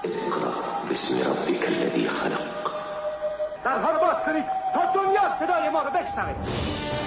اقرأ باسم ربك الذی خلق. درها رو باز کنید تا دنیا صدای ما رو بشنوه.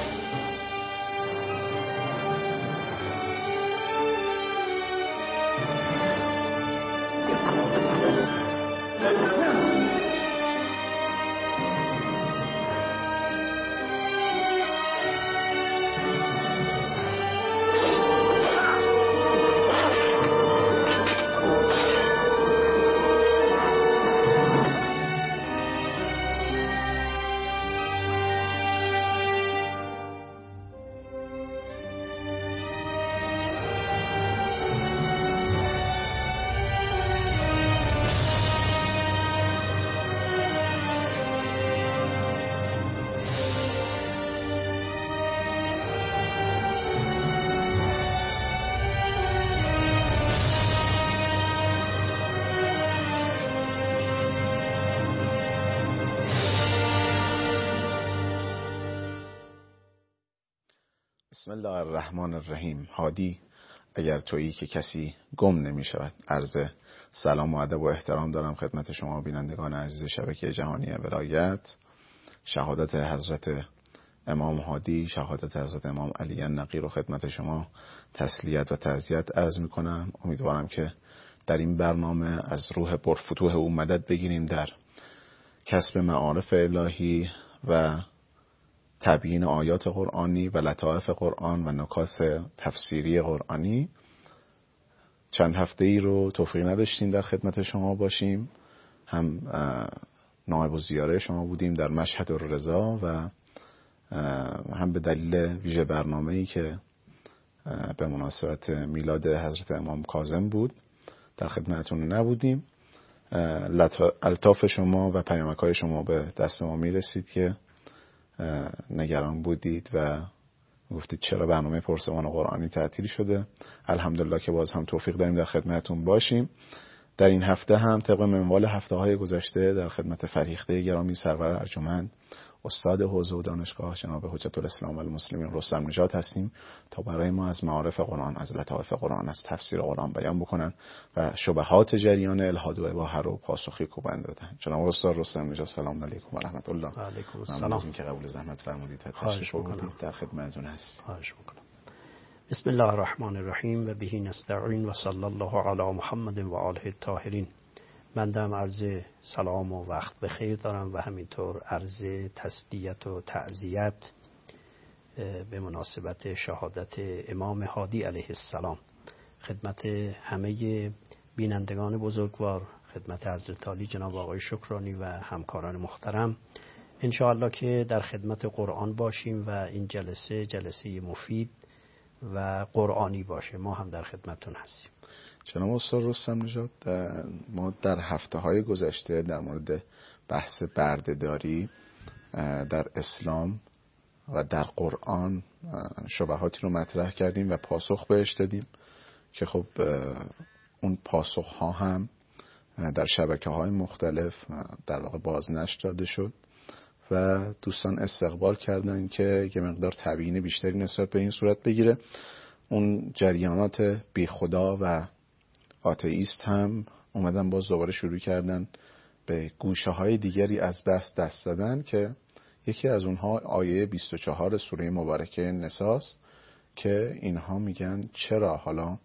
بسم الله الرحمن الرحیم. هادی اگر تویی که کسی گم نمی شود. عرض سلام و ادب و احترام دارم خدمت شما بینندگان عزیز شبکه جهانی ولایت. شهادت حضرت امام هادی، شهادت حضرت امام علی النقی رو خدمت شما تسلیت و تعزیت عرض می کنم. امیدوارم که در این برنامه از روح پرفتوح او مدد بگیریم در کسب معارف الهی و تبیین آیات قرآنی و لطائف قرآن و نکات تفسیری قرآنی. چند هفته‌ای رو توفیق نداشتیم در خدمت شما باشیم، هم نایب الزیاره شما بودیم در مشهد الرضا و هم به دلیل ویژه برنامه‌ای که به مناسبت میلاد حضرت امام کاظم بود در خدمتتون نبودیم. الطاف شما و پیامک‌های شما به دست ما میرسید که نگران بودید و گفتید چرا برنامه پرسمان قرآنی تعطیل شده. الحمدلله که باز هم توفیق داریم در خدمتتون باشیم. در این هفته هم طبق منوال هفته‌های گذشته در خدمت فرهیخته گرامی سرور ارجمند استاد حوزه و دانشگاه جناب حجت الاسلام و المسلمین رستم نژاد هستیم تا برای ما از معارف قرآن، از لطائف قرآن، از تفسیر قرآن بیان بکنن و شبهات جریان الحاد و اباحه رو پاسخی کوبنده بدن. جناب استاد رستم نژاد سلام علیکم و رحمت الله. و علیکم السلام. ممنون از اینکه قبول زحمت فرمودید و تشریف آوردید. در خدمتتون هستیم. خواهش می‌کنم. بسم الله الرحمن الرحیم و به نستعین و صلی الله علی محمد و آله الطاهرین. بنده عرض سلام و وقت بخیر دارم و همینطور عرض تسلیت و تعزیت به مناسبت شهادت امام هادی علیه السلام خدمت همه بینندگان بزرگوار، خدمت حضرت عالی جناب آقای شکرانی و همکاران محترم. انشاءالله که در خدمت قرآن باشیم و این جلسه مفید و قرآنی باشه. ما هم در خدمتون هستیم. جناب استاد رستم نژاد، ما در هفته‌های گذشته در مورد بحث بردهداری در اسلام و در قرآن شبهاتی رو مطرح کردیم و پاسخ بهش دادیم که خب اون پاسخ‌ها هم در شبکه‌های مختلف در واقع بازنشر داده شد و دوستان استقبال کردن که یه مقدار تبیین بیشتری نسبت به این صورت بگیره. اون جریانات بی خدا و آتئیست هم اومدن باز دوباره شروع کردن به گوشه های دیگری از دست دادن که یکی از اونها آیه 24 سوره مبارکه نساست که اینها میگن چرا حالا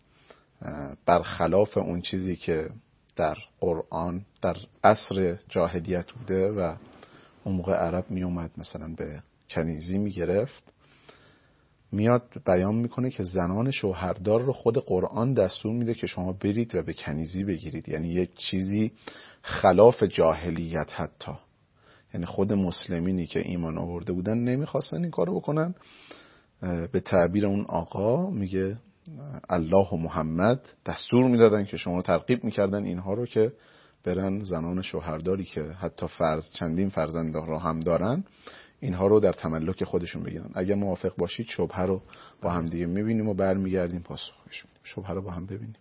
برخلاف اون چیزی که در قرآن در عصر جاهلیت بوده و اون موقع عرب میومد مثلا به کنیزی میگرفت، میاد بیان میکنه که زنان شوهردار رو خود قرآن دستور میده که شما برید و به کنیزی بگیرید. یعنی یک چیزی خلاف جاهلیت، حتی یعنی خود مسلمینی که ایمان آورده بودن نمیخواستن این کارو بکنن. به تعبیر اون آقا میگه الله و محمد دستور میدادن که شما ترغیب میکردن اینها رو که برن زنان شوهرداری که حتی چندین فرزند رو هم دارن اینها رو در تملک خودشون بگیرن. اگر موافق باشید شبهه رو با هم دیگه میبینیم و برمیگردیم پاسخش میدیم. شبهه رو با هم ببینیم.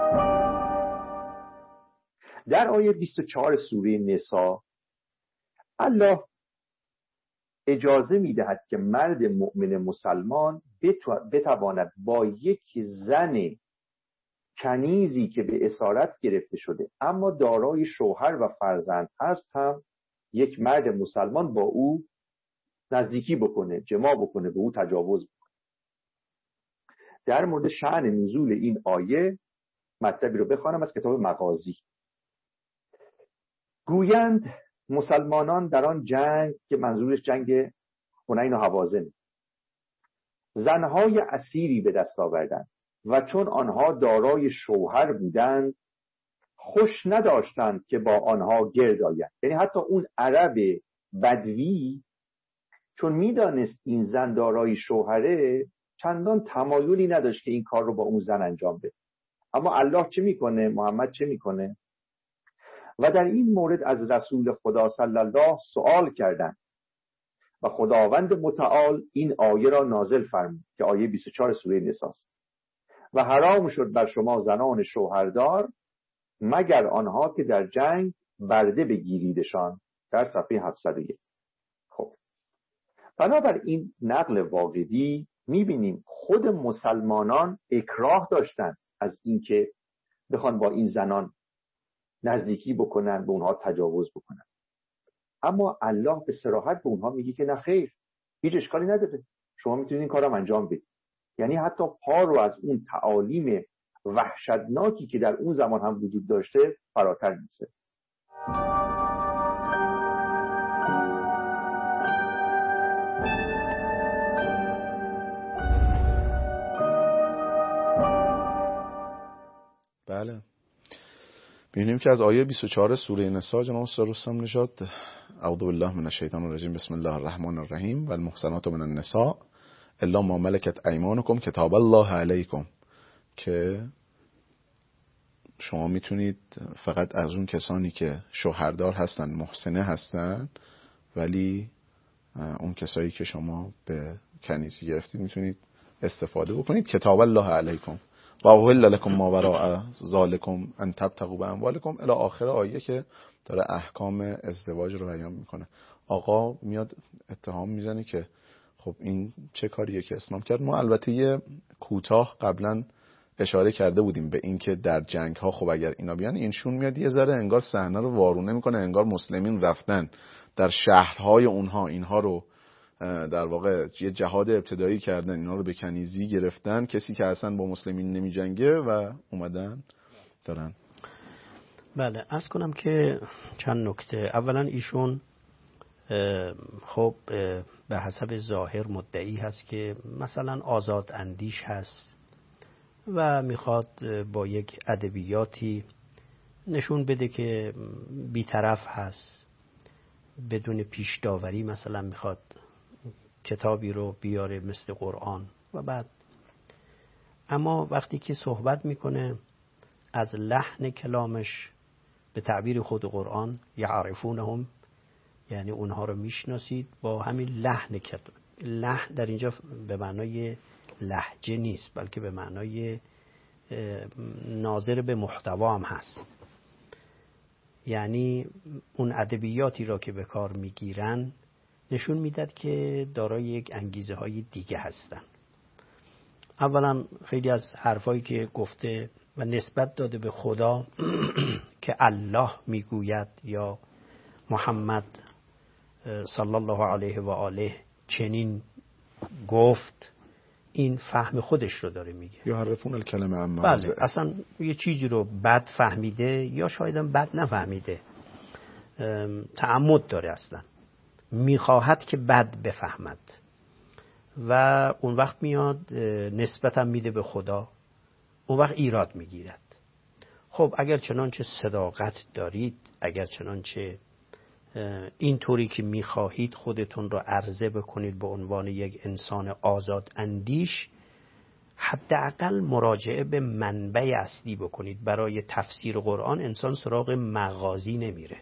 در آیه 24 سوره نساء الله اجازه میدهد که مرد مؤمن مسلمان بتواند با یک زن کنیزی که به اسارت گرفته شده اما دارای شوهر و فرزند هست هم یک مرد مسلمان با او نزدیکی بکنه، جماع بکنه، به او تجاوز بکنه. در مورد شأن نزول این آیه مطلبی رو بخوانم از کتاب مغازی. گویند مسلمانان در آن جنگ که منظورش جنگ حنین و هوازن، زنهای اسیری به دست آوردند و چون آنها دارای شوهر بودند خوش نداشتند که با آنها گرد آیند. یعنی حتی اون عرب بدوی چون میدانست این زن دارای شوهره چندان تمایلی نداشت که این کار رو با اون زن انجام بده. اما الله چه میکنه؟ محمد چه میکنه؟ و در این مورد از رسول خدا صلی الله سوال کردند و خداوند متعال این آیه را نازل فرمود که آیه 24 سوره نساء است. و حرام شد بر شما زنان شوهردار مگر آنها که در جنگ برده بگیریدشان، در صفحه 701. خب بنابر این نقل واقعی میبینیم خود مسلمانان اکراه داشتن از اینکه بخوان با این زنان نزدیکی بکنن، به اونها تجاوز بکنن. اما الله به صراحت به اونها میگه که نه خیر، هیچ اشکالی نداره، شما میتونید این کارم انجام بدید. یعنی حتی پا رو از اون تعالیم وحشتناکی که در اون زمان هم وجود داشته فراتر می‌گذاره. بله، ببینیم که از آیه 24 سوره نساء جناب استاد رستم نژاد اعوذ بالله من الشیطان الرجیم بسم الله الرحمن الرحیم والمحصنات من النساء الا ما ملکت ایمانکم کتاب الله علیکم، که شما میتونید فقط از اون کسانی که شوهردار هستن، محسنه هستن، ولی اون کسایی که شما به کنیزی گرفتید میتونید استفاده بکنید. کتاب الله علیکم و احل لکم ما وراء ذالکم ان تبتغوا باموالکم الی آخر آیه که داره احکام ازدواج رو بیان میکنه. آقا میاد اتهام میزنه که خب این چه کاریه که اسلام کرد. ما البته یه کوتاه قبلا اشاره کرده بودیم به این که در جنگ ها خب اگر اینا بیان اینشون میاد یه ذره انگار صحنه رو وارونه میکنه، انگار مسلمین رفتن در شهرهای اونها، اینها رو در واقع یه جهاد ابتدایی کردن، اینا رو به کنیزی گرفتن، کسی که اصلا با مسلمین نمی جنگه و اومدن دارن. بله، عرض کنم که چند نکته. اولا ایشون خب به حسب ظاهر مدعی هست که مثلا آزاد اندیش هست و میخواد با یک ادبیاتی نشون بده که بی‌طرف هست، بدون پیش داوری مثلا میخواد کتابی رو بیاره مثل قرآن و بعد. اما وقتی که صحبت میکنه از لحن کلامش، به تعبیر خود قرآن یعرفونهم، یعنی اونها رو میشناسید با همین لحن. لحن در اینجا به معنای لهجه نیست، بلکه به معنای ناظر به محتوا هم هست. یعنی اون ادبیاتی را که به کار میگیرن نشون میداد که دارای یک انگیزه های دیگه هستن. اولا خیلی از حرفایی که گفته و نسبت داده به خدا که الله میگوید یا محمد صلی الله علیه و آله چنین گفت، این فهم خودش رو داره میگه. یا حرفون الکلمه عن بله، مواضعه. اصلا یه چیزی رو بد فهمیده یا شاید هم بد نفهمیده، تعمد داره، اصلا میخواهد که بد بفهمد و اون وقت میاد نسبت هم میده به خدا، اون وقت ایراد میگیرد. خب اگر چنانچه صداقت دارید، اگر چنانچه این طوری که میخواهید خودتون رو عرضه بکنید به عنوان یک انسان آزاد اندیش، حداقل مراجعه به منبع اصلی بکنید. برای تفسیر قرآن انسان سراغ مغازی نمیره.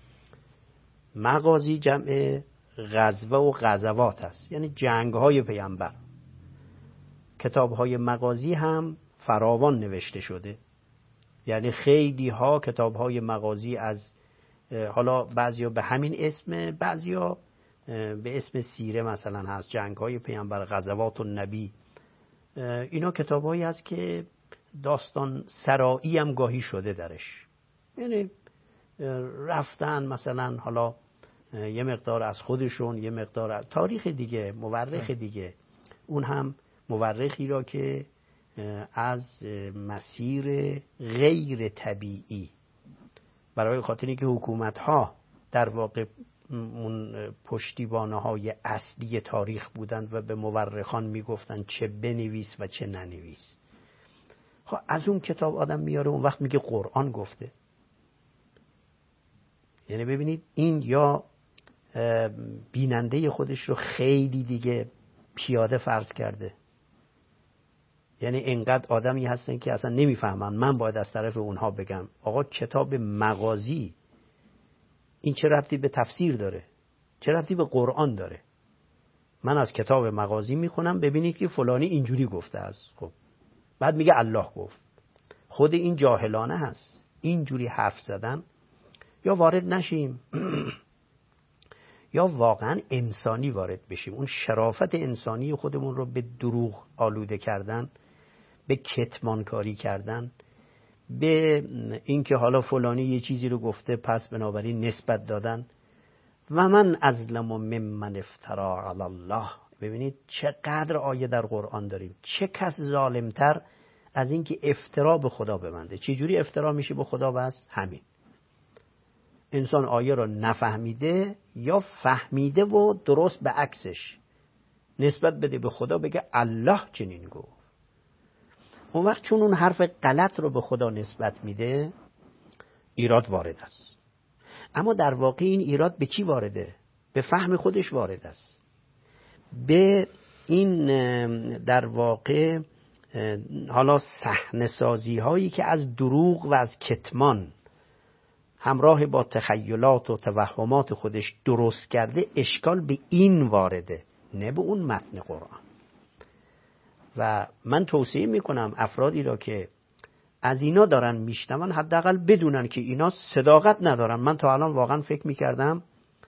مغازی جمع غزوه و غزوات است، یعنی جنگ‌های پیامبر. کتاب‌های مغازی هم فراوان نوشته شده، یعنی خیلی ها کتاب‌های مغازی از حالا بعضیا به همین اسم، بعضیا به اسم سیره مثلا هست، جنگ‌های پیامبر، غزوات النبی. اینا کتابایی هست که داستان سرایی هم گاهی شده درش، یعنی رفتن مثلا حالا یه مقدار از خودشون، یه مقدار از تاریخ دیگه، مورخ دیگه، اون هم مورخی را که از مسیر غیر طبیعی، برای خاطری که حکومت‌ها در واقع اون پشتیبانه‌های اصلی تاریخ بودند و به مورخان میگفتن چه بنویس و چه ننویس. خب از اون کتاب آدم میاره، اون وقت میگه قرآن گفته. یعنی ببینید این یا بیننده خودش رو خیلی دیگه پیاده فرض کرده، یعنی انقدر آدمی هستن که اصلا نمیفهمن، من باید از طرف اونها بگم آقا کتاب مغازی این چه ربطی به تفسیر داره، چه ربطی به قرآن داره؟ من از کتاب مغازی میخونم ببینید که فلانی اینجوری گفته است، خب بعد میگه الله گفت. خود این جاهلانه هست. اینجوری حرف زدن یا وارد نشیم یا واقعا انسانی وارد بشیم، اون شرافت انسانی خودمون رو به دروغ آلوده کردن، به کتمانکاری کردن، به اینکه حالا فلانی یه چیزی رو گفته پس بنابراین نسبت دادن. و من ازلم ممن افترا علی الله. ببینید چقدر آیه در قرآن داریم، چه کس ظالمتر از اینکه افترا به خدا ببنده. چه جوری افترا میشه به خدا؟ بس همین، انسان آیه رو نفهمیده یا فهمیده و درست به عکسش نسبت بده به خدا، بگه الله چنین گفت. اون وقت چون اون حرف غلط رو به خدا نسبت میده ایراد وارد است. اما در واقع این ایراد به چی وارده؟ به فهم خودش وارد است، به این در واقع حالا صحنه‌سازی هایی که از دروغ و از کتمان همراه با تخیلات و توهمات خودش درست کرده. اشکال به این وارده، نه به اون متن قرآن. و من توصیه میکنم افرادی را که از اینا دارن میشنون حداقل بدونن که اینا صداقت ندارن. من تا الان واقعا فکر میکردم،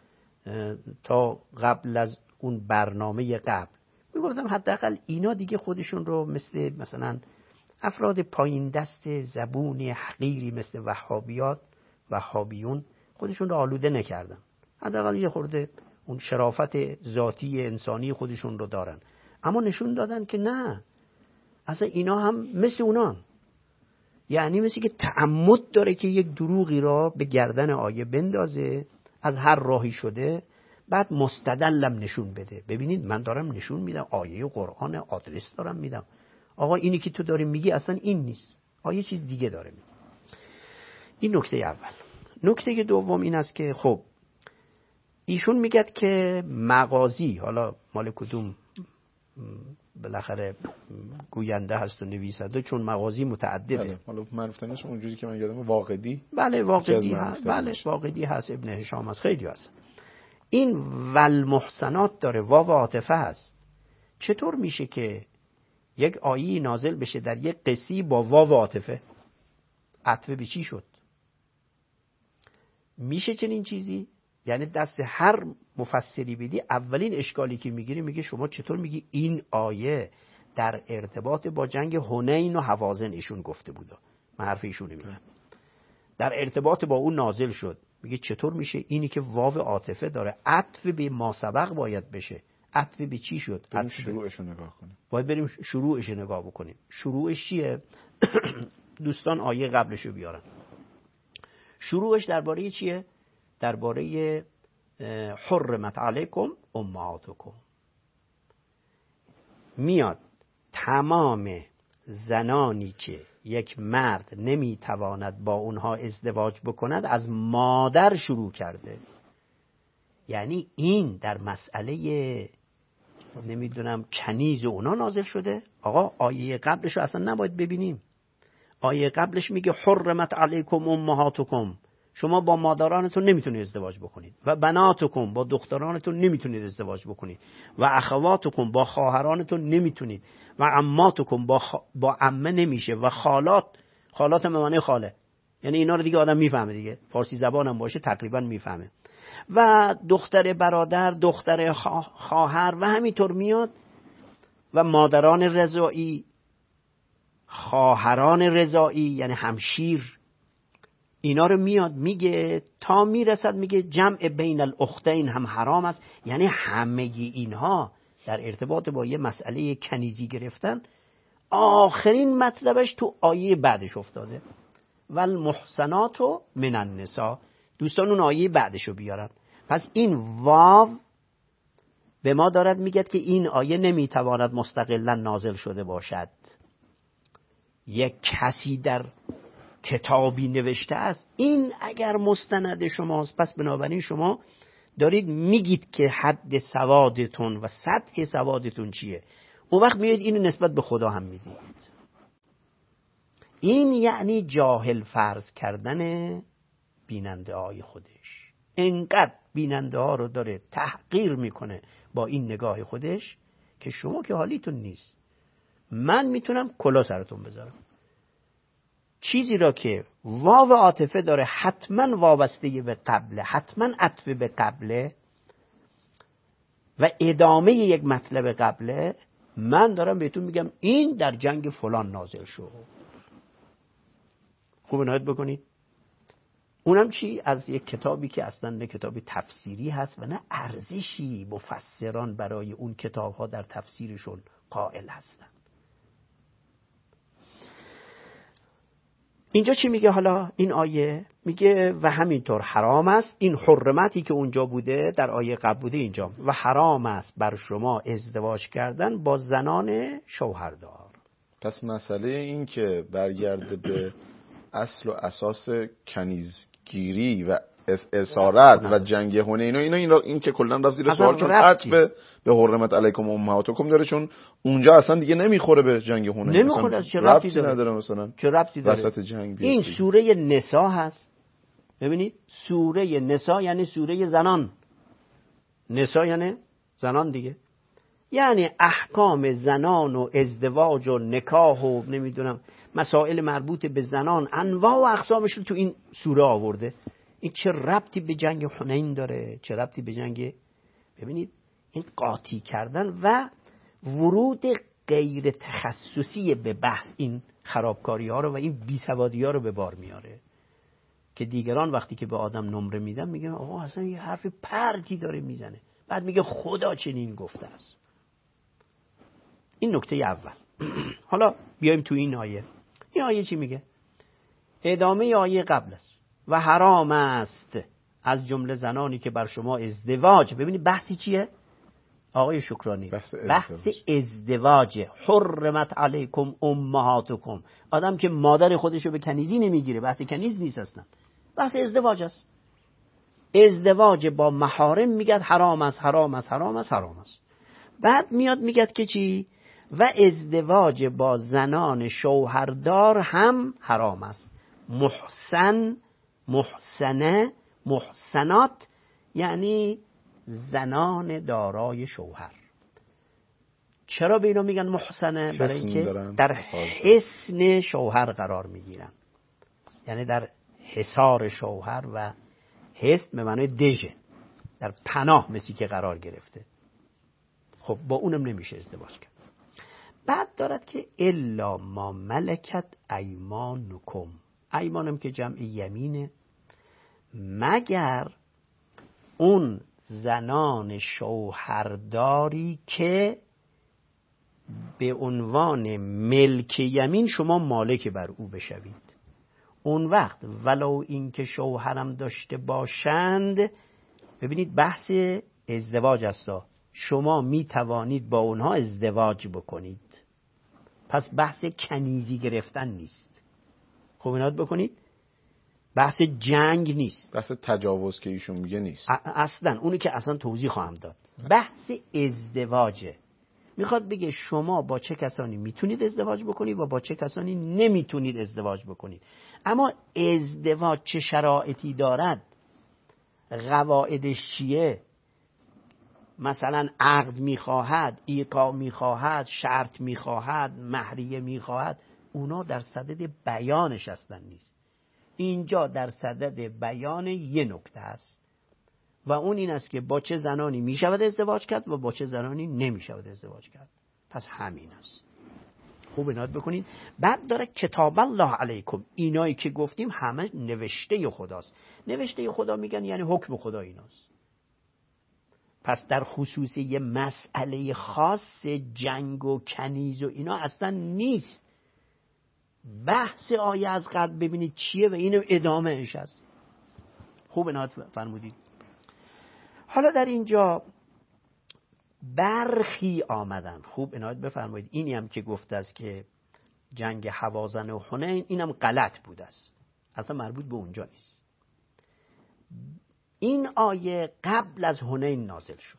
تا قبل از اون برنامه قبل میگفتم حداقل اینا دیگه خودشون رو مثلا افراد پایین دست زبونی حقیری مثل وهابیون خودشون رو آلوده نکردن، حداقل یه خورده اون شرافت ذاتی انسانی خودشون رو دارن. اما نشون دادن که نه، اصلا اینا هم مثل اونان، یعنی مثل که تعمد داره که یک دروغی را به گردن آیه بندازه، از هر راهی شده، بعد مستدلم نشون بده. ببینید من دارم نشون میدم، آیه قرآن آدرس دارم میدم، آقا اینی که تو داری میگی اصلا این نیست، آیه چیز دیگه داره میگه. این نکته اول. نکته دوم این است که خب ایشون میگه که مغازی، حالا مال کدوم بالاخره گوینده هست و نویسنده، چون مغازی متعدده. حالا معروفترینش اونجوری که من یادم واقدی. بله واقدی هست، بله واقدی هست، ابن هشام هست، خیلی هست. این والمحسنات داره، واو عاطفه هست. چطور میشه که یک آیه نازل بشه در یک قصی با واو عاطفه؟ عطفه به چی شد؟ میشه چنین چیزی؟ یعنی دست هر مفسری بدی اولین اشکالی که میگیری میگه شما چطور میگی این آیه در ارتباط با جنگ حنین و هوازن ایشون گفته بوده، من حرف ایشون میگم در ارتباط با اون نازل شد. میگه چطور میشه اینی که واو عاطفه داره عطف به ما سبق باید بشه، عطف به چی شد؟ بریم شروعش رو نگاه کنیم. باید بریم شروعش رو نگاه بکنیم. شروعش چیه؟ دوستان آیه قبلش رو بیارن. شروعش درباره چیه؟ درباره حرمت علیکم امهاتکم. میاد تمام زنانی که یک مرد نمیتواند با اونها ازدواج بکند از مادر شروع کرده. یعنی این در مسئله نمیدونم کنیز اونا نازل شده. آقا آیه قبلش رو اصلا نباید ببینیم. آیه قبلش میگه حرمت علیکم امهاتکم، شما با مادرانتون نمیتونید ازدواج بکنید، و بناتکم، با دخترانتون نمیتونید ازدواج بکنید، و اخواتکم، با خواهرانتون نمیتونید، و عماتکم، با عمه نمیشه، و خالات به معنی خاله، یعنی اینا رو دیگه آدم میفهمه دیگه، فارسی زبانم باشه تقریبا میفهمه. و دختر برادر، دختر خواهر و همینطور میاد و مادران رضاعی، خواهران رضاعی یعنی همشیر، اینا رو میاد میگه تا میرسد میگه جمع بین الاختین هم حرام است. یعنی همه اینها در ارتباط با یه مسئله کنیزی گرفتن آخرین مطلبش تو آیه بعدش افتاده، والمحصنات من النساء. دوستان اون آیه بعدشو بیارن. پس این واو به ما دارد میگه که این آیه نمیتواند مستقلا نازل شده باشد. یک کسی در کتابی نوشته است، این اگر مستند شماست پس بنابراین شما دارید میگید که حد سوادتون و سطح سوادتون چیه. اون وقت میاد اینو نسبت به خدا هم میدید. این یعنی جاهل فرض کردن بیننده های خودش. انقدر بیننده ها رو داره تحقیر میکنه با این نگاه خودش که شما که حالیتون نیست. من میتونم کلا سرتون بذارم. چیزی را که واو عاطفه داره حتما وابسته به قبله، حتما عطف به قبله و ادامه یک مطلب قبله، من دارم بهتون میگم این در جنگ فلان نازل شد. خوب عنایت بکنید. اونم چی؟ از یک کتابی که اصلا نه کتابی تفسیری هست و نه ارزشی مفسران برای اون کتاب ها در تفسیرشون قائل هستن. اینجا چی میگه حالا این آیه؟ میگه و همینطور حرام است، این حرمتی که اونجا بوده در آیه قبل بوده اینجا، و حرام است بر شما ازدواج کردن با زنان شوهردار. پس مسئله این که برگرده به اصل و اساس کنیزگیری و اسارت و جنگ حنین این که کلا رفت زیر سوال، چون عطف به حرمت علیکم امهاتکم داره، چون اونجا اصلا دیگه نمیخوره به جنگ حنین، نمیخوره. چه ربطی نداره مثلا، چه ربطی داره وسط جنگ بیاد. این سوره نساء هست. ببینید سوره نساء یعنی سوره زنان. نساء یعنی زنان دیگه، یعنی احکام زنان و ازدواج و نکاح و نمیدونم مسائل مربوط به زنان انواع و اقسامش رو تو این سوره آورده. این چه ربطی به جنگ حنین داره؟ چه ربطی به جنگ؟ ببینید این قاطی کردن و ورود غیر تخصصی به بحث این خرابکاری ها رو و این بیسوادی ها رو به بار میاره که دیگران وقتی که به آدم نمره میدن میگن آقا اصلا یه حرف پرتی داره میزنه، بعد میگه خدا چنین گفته است. این نکته اول. حالا بیایم تو این آیه. این آیه چی میگه؟ ادامه آیه قبل است. و حرام است از جمله زنانی که بر شما ازدواج. ببینید بحثی چیه؟ آقای شکرانی بحث ازدواج. حرمت علیکم امهاتکم. آدم که مادر خودشو به کنیزی نمیگیره، بحث کنیز نیست اصلا، بحث ازدواج است. ازدواج با محارم میگه حرام است، حرام است، حرام است، حرام است. بعد میاد میگه که چی؟ و ازدواج با زنان شوهردار هم حرام است. محسن، محسنه، محسنات یعنی زنان دارای شوهر. چرا به اینا میگن محسنه؟ برای اینکه در حصن شوهر قرار میگیرن، یعنی در حصار شوهر و حصن به معنی دژه، در پناه مثلی که قرار گرفته. خب با اونم نمیشه ازدواج کرد. بعد دارد که الا ما ملکت ایمانکم. ایمانم که جمع یمینه، مگر اون زنان شوهرداری که به عنوان ملک یمین شما مالک بر او بشوید. اون وقت ولو این که شوهرم داشته باشند، ببینید بحث ازدواج است، شما می توانید با اونها ازدواج بکنید. پس بحث کنیزی گرفتن نیست. خوب اینات بکنید، بحث جنگ نیست، بحث تجاوز که ایشون میگه نیست اصلا. اونی که اصلا توضیح خواهم داد. بحث ازدواجه. میخواد بگه شما با چه کسانی میتونید ازدواج بکنید و با چه کسانی نمیتونید ازدواج بکنید. اما ازدواج چه شرایطی دارد، قواعدش چیه، مثلا عقد میخواهد، ایقاع میخواهد، شرط میخواهد، مهریه میخواهد، اونا در صدد بیانش هستن نیست. اینجا در صدد بیان یه نکته است و اون این است که با چه زنانی می شود ازدواج کرد و با چه زنانی نمی شود ازدواج کرد. پس همین است. خوب عنایت بکنید. بعد داره کتاب الله علیکم، اینایی که گفتیم همه نوشته خداست. نوشته خدا میگن یعنی حکم خدا ایناست. پس در خصوص یه مسئله خاص جنگ و کنیز و اینا اصلا نیست. بحث آیه از قبل ببینید چیه و اینو ادامهش است. خوب عنایت فرمودید. حالا در اینجا برخی آمدن. خوب عنایت بفرمایید. اینی هم که گفته است که جنگ هوازن و حنین اینم غلط بوده است، اصلا مربوط به اونجا نیست. این آیه قبل از حنین نازل شد.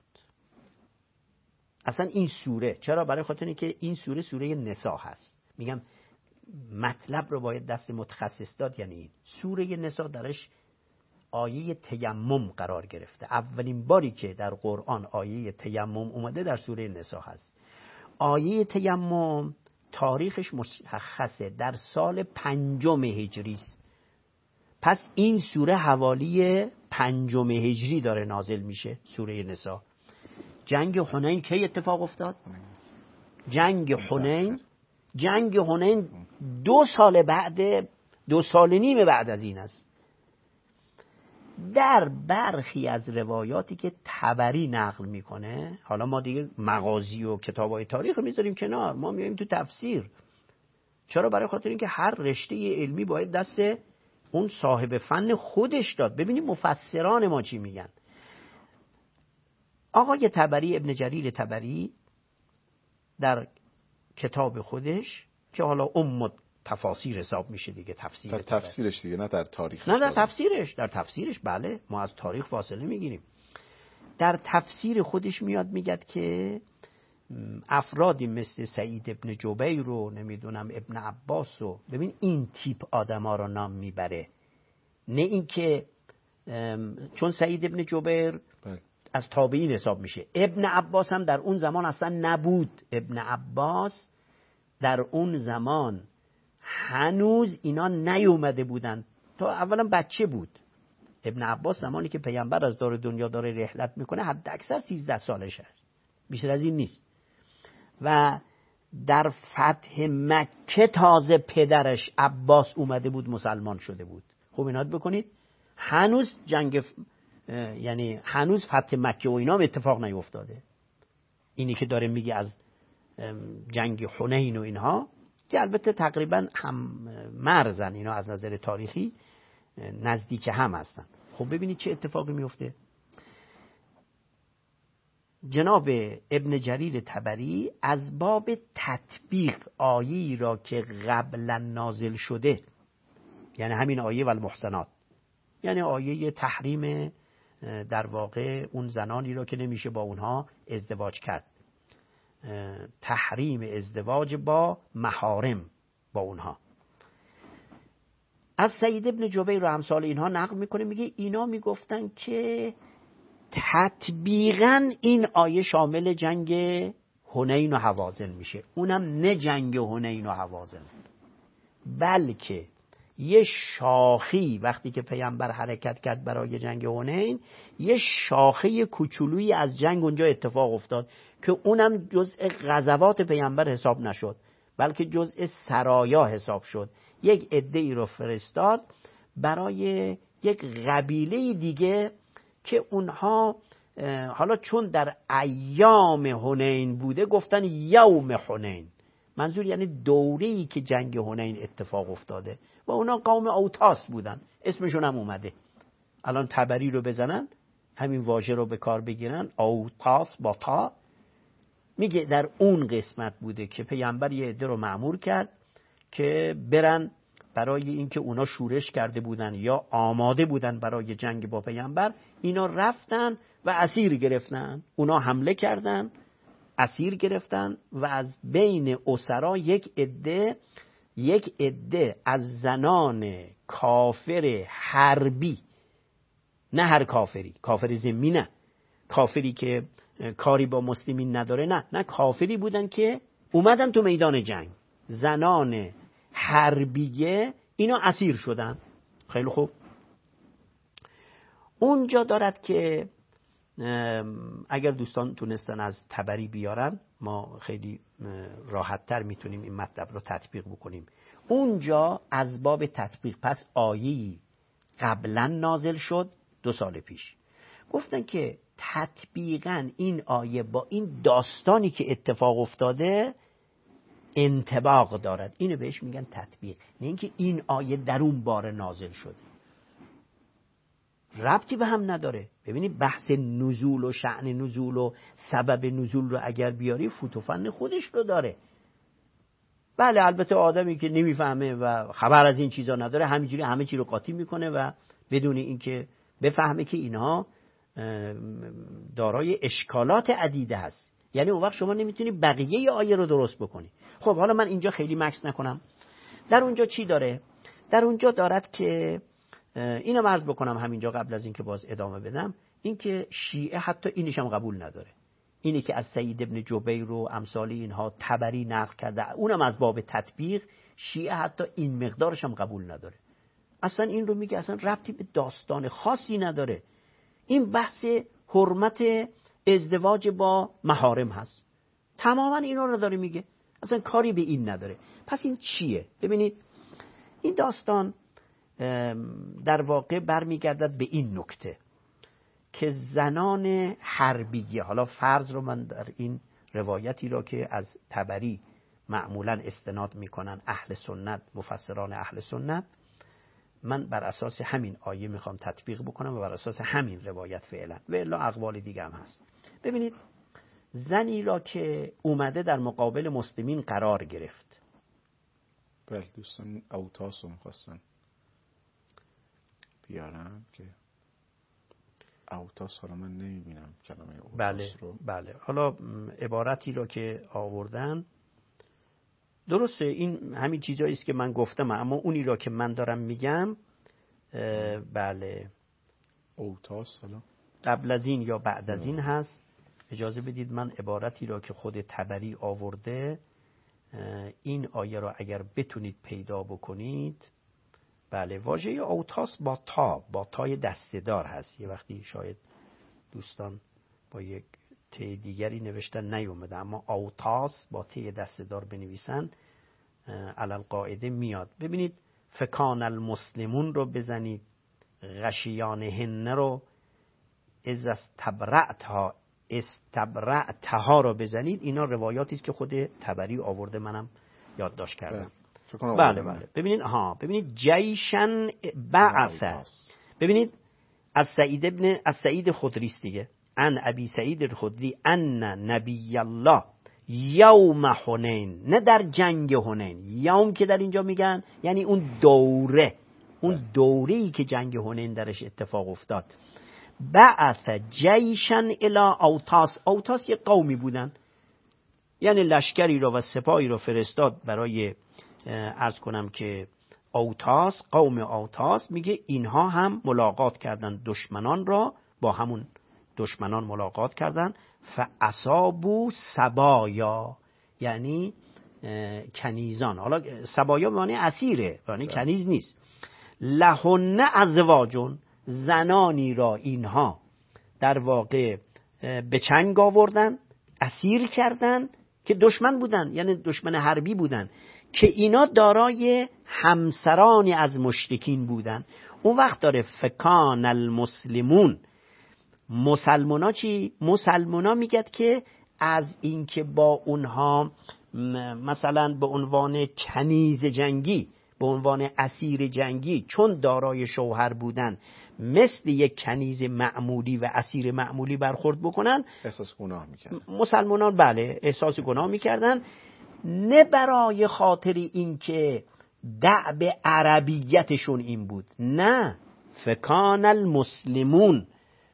اصلا این سوره چرا؟ برای خاطر اینکه این سوره نساء هست. میگم مطلب رو باید دست متخصص داد. یعنی این سوره نساء درش آیه تیمم قرار گرفته. اولین باری که در قرآن آیه تیمم اومده در سوره نساء هست. آیه تیمم تاریخش مشخصه، در سال 5 هجری است. پس این سوره حوالی 5 هجری داره نازل میشه. سوره نساء. جنگ حنین کی اتفاق افتاد؟ جنگ حنین 2 سال بعد، 2 سال و نیم بعد از این است. در برخی از روایاتی که طبری نقل میکنه، حالا ما دیگه مغازی و کتابای تاریخ میذاریم کنار، ما میایم تو تفسیر. چرا؟ برای خاطر اینکه هر رشته علمی باید دست اون صاحب فن خودش داد. ببینیم مفسران ما چی میگن. آقای طبری، ابن جریر طبری، در کتاب خودش که حالا تفاسیر حساب میشه دیگه، در تفسیرش دیگه، نه در تاریخش. نه در تفسیرش بله، ما از تاریخ فاصله میگیریم. در تفسیر خودش میاد میگه که افرادی مثل سعید ابن جبیر رو نمیدونم ابن عباس رو، ببین این تیپ آدما رو نام میبره. نه اینکه چون سعید ابن جبیر از تابعین حساب میشه. ابن عباس هم در اون زمان اصلا نبود. ابن عباس در اون زمان هنوز اینا نیومده بودن، تا اولا بچه بود. ابن عباس زمانی که پیامبر از دار دنیا داره رحلت میکنه حد اکثر 13 سالش هست، بیشتر از این نیست. و در فتح مکه تازه پدرش عباس اومده بود، مسلمان شده بود. خوب اینات بکنید. هنوز یعنی هنوز فتح مکه و اینا اتفاق نیفتاده. اینی که داره میگه از جنگ حنین و اینها، که البته تقریبا هم مرزن اینا، از نظر تاریخی نزدیک هم هستن. خب ببینید چه اتفاقی میفته. جناب ابن جریر طبری از باب تطبیق آیه‌ای را که قبلا نازل شده، یعنی همین آیه والمحصنات، یعنی آیه تحریم در واقع اون زنانی را که نمیشه با اونها ازدواج کرد، تحریم ازدواج با محارم با اونها، از سعید ابن جبیر و امثال اینها نقل میکنه. میگه اینا میگفتن که تطبیقاً این آیه شامل جنگ حنین و هوازن میشه. اونم نه جنگ حنین و هوازن، بلکه یه شاخی وقتی که پیامبر حرکت کرد برای جنگ حنین، یه شاخه کوچولویی از جنگ اونجا اتفاق افتاد که اونم جزء غزوات پیامبر حساب نشد، بلکه جزء سرایا حساب شد. یک عده‌ای رو فرستاد برای یک قبیله دیگه که اونها حالا چون در ایام حنین بوده گفتن یوم حنین، منظور یعنی دوره‌ای که جنگ حنین اتفاق افتاده، و اونا قوم اوتاس بودن، اسمشون هم اومده. الان طبری رو بزنن همین واژه رو به کار بگیرن، اوتاس با تا، میگه در اون قسمت بوده که پیامبر یه عده رو مأمور کرد که برن برای اینکه اونا شورش کرده بودن یا آماده بودن برای جنگ با پیامبر. اینا رفتن و اسیر گرفتن، اونا حمله کردن، اسیر گرفتن و از بین اسرا یک عده از زنان کافر حربی، نه هر کافری، کافر ذمی نه، کافری که کاری با مسلمین نداره، نه کافری بودن که اومدن تو میدان جنگ، زنان حربیه اینا اسیر شدن. خیلی خوب. اونجا دارد که اگر دوستان تونستن از طبری بیارن ما خیلی راحت‌تر میتونیم این مطلب رو تطبیق بکنیم. اونجا از باب تطبیق پس آیه‌ای قبلا نازل شد 2 سال پیش، گفتن که تطبیقاً این آیه با این داستانی که اتفاق افتاده انطباق دارد، اینو بهش میگن تطبیق. نه اینکه این آیه در اون بار نازل شده، ربطی به هم نداره. ببینید بحث نزول و شأن نزول و سبب نزول رو اگر بیاری فوت و فن خودش رو داره. بله البته آدمی که نمیفهمه و خبر از این چیزا نداره همینجوری همه چی رو قاطی میکنه و بدون اینکه بفهمه که اینها دارای اشکالات عدیده هست. یعنی اون وقت شما نمیتونی بقیه آیه رو درست بکنی. خب حالا من اینجا خیلی مکث نکنم. در اونجا چی داره؟ در اونجا دارد که اینو عرض بکنم همینجا قبل از اینکه باز ادامه بدم، اینکه شیعه حتی اینش هم قبول نداره. اینی که از سعید ابن جبیر و امثال اینها طبری نقل کرده، اونم از باب تطبیق، شیعه حتی این مقدارش هم قبول نداره. اصلا این رو میگه اصلا ربطی به داستان خاصی نداره. این بحث حرمت ازدواج با محارم هست. تماما اینا رو داره میگه. اصلا کاری به این نداره. پس این چیه؟ ببینید این داستان در واقع برمیگردد به این نکته که زنان حربیه، حالا فرض رو من در این روایتی را که از طبری معمولا استناد میکنن اهل سنت، مفسران اهل سنت، من بر اساس همین آیه میخوام تطبیق بکنم و بر اساس همین روایت فعلا و الا اقوال دیگه هم هست. ببینید زنی را که اومده در مقابل مسلمین قرار گرفت. بله دوستان اوتاس رو میخواستن بیارن که اوتاس، حالا من نمیبینم کلمه اوتاس رو. بله حالا عبارتی رو که آوردن درسته، این همین چیزایی است که من گفتم، اما اونی را که من دارم میگم بله اوتاس حالا قبل از این یا بعد از این هست. اجازه بدید من عبارتی را که خود طبری آورده، این آیه را اگر بتونید پیدا بکنید. بله واژه اوتاس با تای دسته‌دار هست. یه وقتی شاید دوستان با یک ت دیگری نوشتن نیومده، اما اوتاس با ت دسته‌دار بنویسن علل قاعده میاد. ببینید فکان المسلمون رو بزنید، غشیانهن رو از استبرعتها رو بزنید. اینا روایاتی است که خود طبری آورده، منم یادداشت کردم. بله ببینید جیشن بعث، ببینید از سعید خدری است دیگه، ان ابی سعید الخدری ان نبی الله یوم حنین، نه در جنگ حنین، یوم که در اینجا میگن یعنی اون دوره‌ای که جنگ حنین درش اتفاق افتاد. بعث جیشن الی اوتاس، اوتاس یه قومی بودن، یعنی لشکری رو و سپاهی رو فرستاد برای عرض کنم که اوتاس، قوم اوتاس. میگه اینها هم ملاقات کردن دشمنان را، با همون دشمنان ملاقات کردن. فاصابوا سبایا، یعنی کنیزان. حالا سبایا معنی اسیره، یعنی کنیز نیست. لهن ازواجون، زنانی را اینها در واقع به چنگ آوردن، اسیر کردن که دشمن بودن، یعنی دشمن حربی بودن، که اینا دارای همسرانی از مشرکین بودن. اون وقت داره فکان المسلمون، مسلمونا چی؟ مسلمونا میگد که از اینکه با اونها مثلا به عنوان کنیز جنگی، به عنوان اسیر جنگی، چون دارای شوهر بودن، مثل یک کنیز معمولی و اسیر معمولی برخورد بکنن، احساس گناه میکردن مسلمانان. بله احساس گناه میکردن، نه برای خاطر اینکه دعب عربیتشون این بود، نه، فکان المسلمون،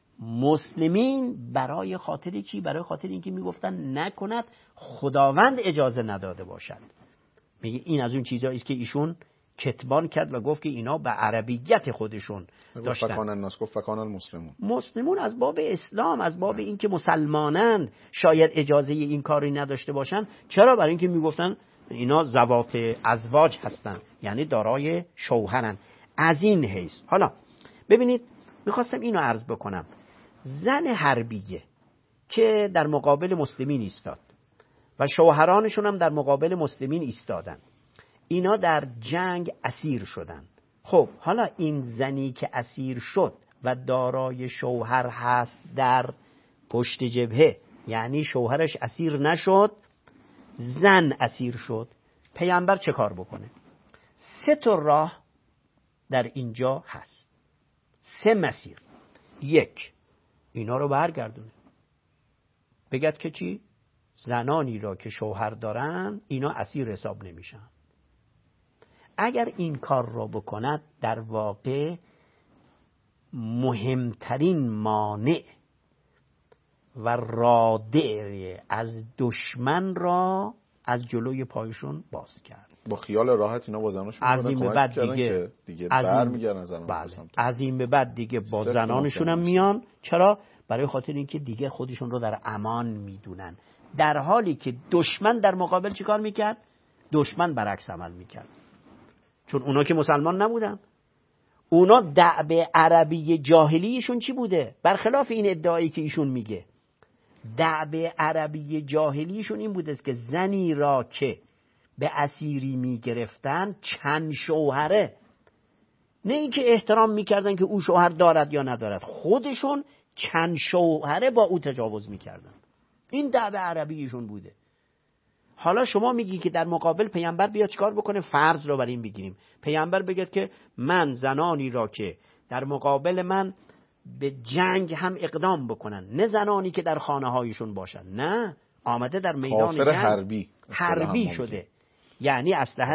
مسلمین برای خاطر چی؟ برای خاطر اینکه میگفتن نکند خداوند اجازه نداده باشد. میگه این از اون چیزایی است که ایشون کتمان کرد و گفت که اینا به عربیت خودشون داشتن. فکان الناس گفت فکان المسلمون، مسلمون از باب اسلام، از باب اینکه مسلمانند، شاید اجازه این کاری نداشته باشن. چرا؟ برای اینکه میگفتن اینا ذوات ازواج هستن، یعنی دارای شوهرن. از این حیث. حالا ببینید میخواستم اینو عرض بکنم، زن حربیه که در مقابل مسلمین ایستاد و شوهرانشون هم در مقابل مسلمین ایستادن، اینا در جنگ اسیر شدن. خب حالا این زنی که اسیر شد و دارای شوهر هست در پشت جبهه، یعنی شوهرش اسیر نشد، زن اسیر شد، پیامبر چه کار بکنه؟ 3 راه در اینجا هست، 3 مسیر. 1، اینا رو برگردونه، بگد که چی؟ زنانی را که شوهر دارن اینا اسیر حساب نمیشن. اگر این کار را بکند، در واقع مهمترین مانع و رادع از دشمن را از جلوی پایشون باز کرد. با خیال راحت اینا با زناشون از این به بعد دیگه برمیگردن زنان. از این به بعد دیگه با زنانشون هم میان. چرا؟ برای خاطر اینکه دیگه خودشون رو در امان میدونن، در حالی که دشمن در مقابل چی کار میکرد؟ دشمن برعکس عمل میکرد، چون اونا که مسلمان نبودن. اونا دعوه عربی جاهلیشون چی بوده؟ برخلاف این ادعایی که ایشون میگه، دعوه عربی جاهلیشون این بوده که زنی را که به اسیری میگرفتن چند شوهره، نه اینکه احترام میکردن که او شوهر دارد یا ندارد، خودشون چند شوهره با او تجاوز میکردن. این دعوه عربیشون بوده. حالا شما میگی که در مقابل پیامبر بیا چیکار بکنه؟ فرض رو بر این بگیریم، پیامبر بگه که من زنانی را که در مقابل من به جنگ هم اقدام بکنن، نه زنانی که در خانه هایشون باشن، نه، آمده در میدان جنگ حربی شده، یعنی اسلحه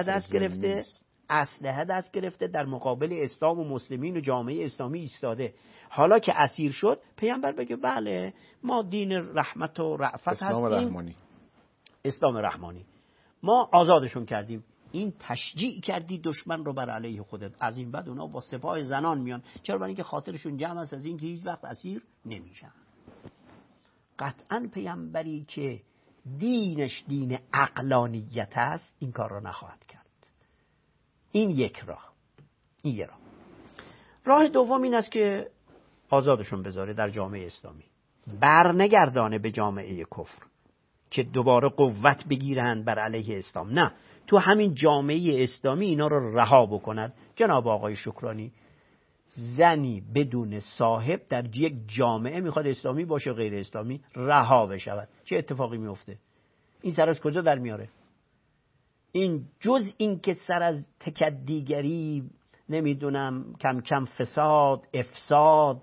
دست گرفته در مقابل اسلام و مسلمین و جامعه اسلامی ایستاده. حالا که اسیر شد، پیامبر بگه بله ما دین رحمت و رأفت هستیم، اسلام رحمانی، ما آزادشون کردیم. این تشجیع کردی دشمن رو بر علیه خودت. از این بعد اونا با سپاه زنان میان. چرا؟ برای اینکه خاطرشون جمع است از این که هیچ وقت اسیر نمیشن. قطعا پیامبری که دینش دین عقلانیت است این کار رو نخواهد کرد. این یک راه، این یه راه. راه دوم این است که آزادشون بذاره در جامعه اسلامی، برنگردانه به جامعه کفر که دوباره قوت بگیرن بر علیه اسلام. نه، تو همین جامعه اسلامی اینا رو رها بکند. جناب آقای شکرانی، زنی بدون صاحب در یک جامعه، میخواد اسلامی باشه غیر اسلامی، رها بشود، چه اتفاقی میفته؟ این سر از کجا در میاره؟ این جز این که سر از تکدیگری، نمیدونم کم کم فساد، افساد،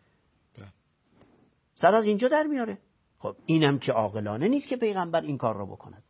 سر از اینجا در میاره. خب اینم که عاقلانه نیست که پیغمبر این کار رو بکند.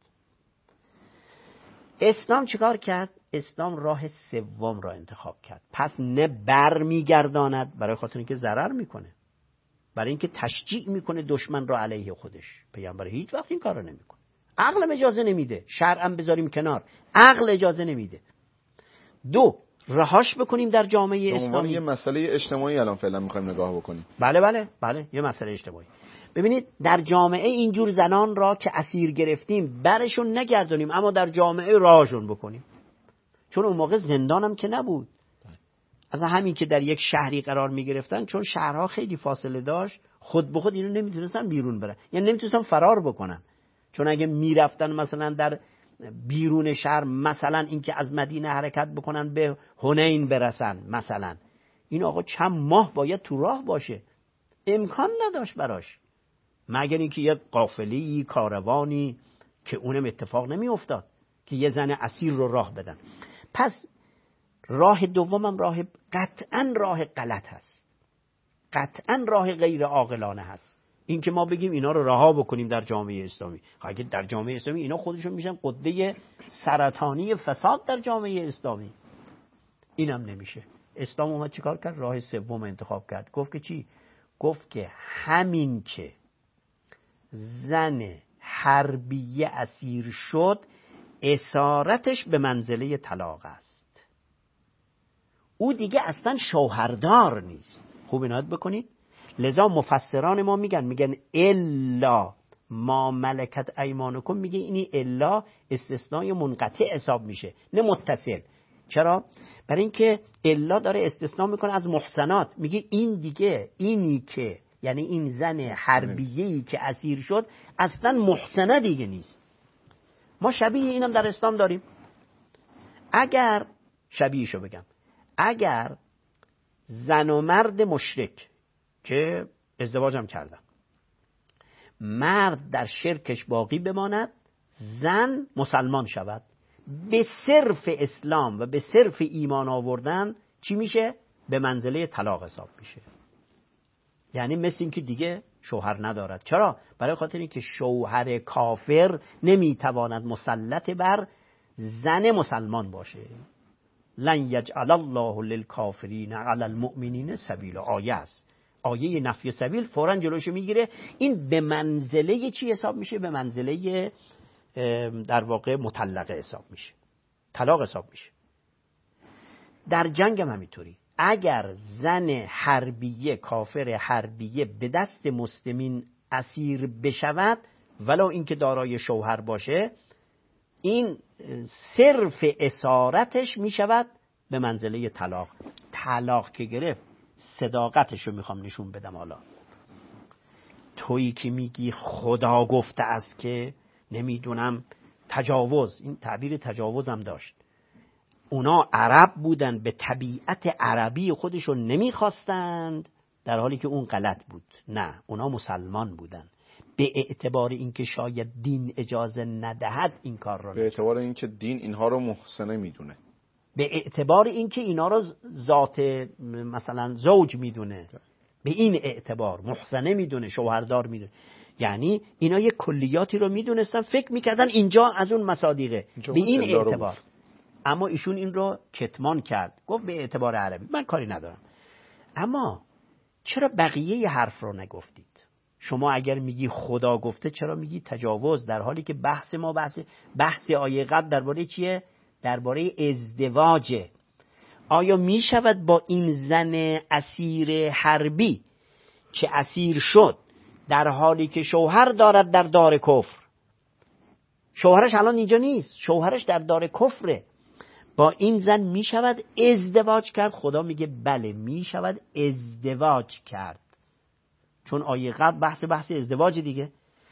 اسلام چیکار کرد؟ اسلام راه سوم را انتخاب کرد. پس نه بر میگرداند، برای خاطر اینکه ضرر میکنه، برای اینکه تشجیع میکنه دشمن را علیه خودش. پیغمبر هیچ وقت این کار رو نمیکنه. عقلم اجازه نمیده، شرعم بذاریم کنار، عقل اجازه نمیده. 2، رهاش بکنیم در جامعه اسلامی. یه مسئله اجتماعی الان فعلا میخوایم نگاه بکنیم. بله یه مسئله اجتماعی. ببینید در جامعه اینجور زنان را که اسیر گرفتیم برشون نگردونیم، اما در جامعه راهشون بکنیم. چون اون موقع زندان هم که نبود. از همین که در یک شهری قرار میگرفتن، چون شهرها خیلی فاصله داشت، خود به خود اینو نمیتونستن بیرون برن، یعنی نمیتونستن فرار بکنن. چون اگه میرفتن مثلا در بیرون شهر، مثلا اینکه از مدینه حرکت بکنن به حنین برسن، مثلا این آقا چند ماه باید تو راه باشه، امکان نداشت براش، مگر اینکه یه قافله‌ای، کاروانی، که اونم اتفاق نمی افتاد که یه زن اسیر رو راه بدن. پس راه دومم قطعا راه غلط هست، قطعا راه غیر عاقلانه هست. این که ما بگیم اینا رو رها بکنیم در جامعه اسلامی، اگه در جامعه اسلامی اینا خودشون میشن قده سرطانی فساد در جامعه اسلامی، اینم نمیشه. اسلام اومد چیکار کرد؟ راه سوم انتخاب کرد. گفت که چی؟ گفت که همین که زن حربیه اسیر شد، اسارتش به منزله طلاق است، او دیگه اصلا شوهردار نیست. خوب عنایت بکنید. لذا مفسران ما میگن الا ما ملکت ایمانکم، میگه اینی الا استثنای منقطع حساب میشه، نه متصل. چرا؟ برای اینکه الا داره استثناء میکنه از محسنات، میگه این دیگه، اینی که یعنی این زن حربیه‌ای که اسیر شد اصلا محسنه دیگه نیست. ما شبیه اینم در اسلام داریم. اگر شبیهشو بگم، اگر زن و مرد مشرک که ازدواج هم کردن، مرد در شرکش باقی بماند، زن مسلمان شود، به صرف اسلام و به صرف ایمان آوردن چی میشه؟ به منزله طلاق حساب میشه. یعنی مثل این که دیگه شوهر ندارد. چرا؟ برای خاطر اینکه شوهر کافر نمیتواند مسلط بر زن مسلمان باشه. لن یجعل الله للکافرین علی المؤمنین سبیلا، آیه است، آیه نفی سبیل فوراً جلوشو میگیره. این به منزله چی حساب میشه؟ به منزله در واقع مطلقه حساب میشه، طلاق حساب میشه. در جنگ هم همینطوری، اگر زن حربیه، کافر حربیه به دست مسلمین اسیر بشود ولو اینکه دارای شوهر باشه، این صرف اسارتش میشود به منزله طلاق. طلاق که گرفت صداقتش رو میخوام نشون بدم. حالا تویی که میگی خدا گفته است که نمیدونم تجاوز، این تعبیر تجاوز هم داشت، اونا عرب بودن، به طبیعت عربی خودشون نمیخواستند، در حالی که اون غلط بود. نه، اونا مسلمان بودن، به اعتبار اینکه شاید دین اجازه ندهد این کار را، به اعتبار اینکه دین اینها رو محسنه میدونه، به اعتبار اینکه اینا رو ذات مثلا زوج میدونه، به این اعتبار محسنه میدونه، شوهردار میدونه. یعنی اینا یه کلیاتی رو میدونستن، فکر میکردن اینجا از اون مصادیقه، به این اعتبار. اما ایشون این رو کتمان کرد، گفت به اعتبار عربی. من کاری ندارم. اما چرا بقیه حرف رو نگفتید؟ شما اگر میگی خدا گفته چرا میگی تجاوز، در حالی که بحث ما بحث آیه قبل درباره چیه؟ درباره ازدواجه. آیا میشود با این زن اسیر حربی که اسیر شد در حالی که شوهر دارد در دار کفر، شوهرش الان اینجا نیست، شوهرش در دار کفره، با این زن میشود ازدواج کرد؟ خدا میگه بله میشود ازدواج کرد، چون آیه قبل بحث ازدواج دیگه.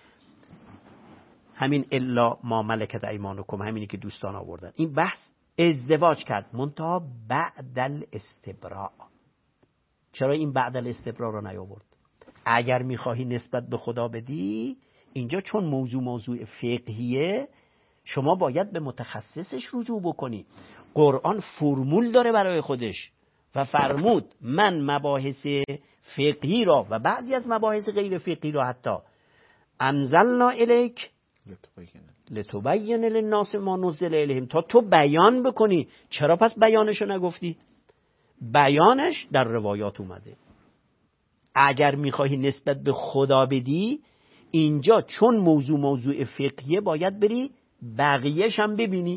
همین الا ما ملکت ایمانکم، همینی که دوستان آوردن، این بحث ازدواج کرد منتها بعد الاستبراء. چرا این بعد الاستبراء رو نیاورد؟ اگر میخواهی نسبت به خدا بدی، اینجا چون موضوع فقهیه، شما باید به متخصصش رجوع بکنی. قرآن فرمول داره برای خودش و فرمود من مباحث فقهی را و بعضی از مباحث غیر فقهی را حتی انزلنا الیک لتبین للناس ما نزل الیهم، تا تو بیان بکنی. چرا پس بیانشو نگفتی؟ بیانش در روایات اومده. اگر میخواهی نسبت به خدا بدی، اینجا چون موضوع فقهیه باید بری بقیهش هم ببینی.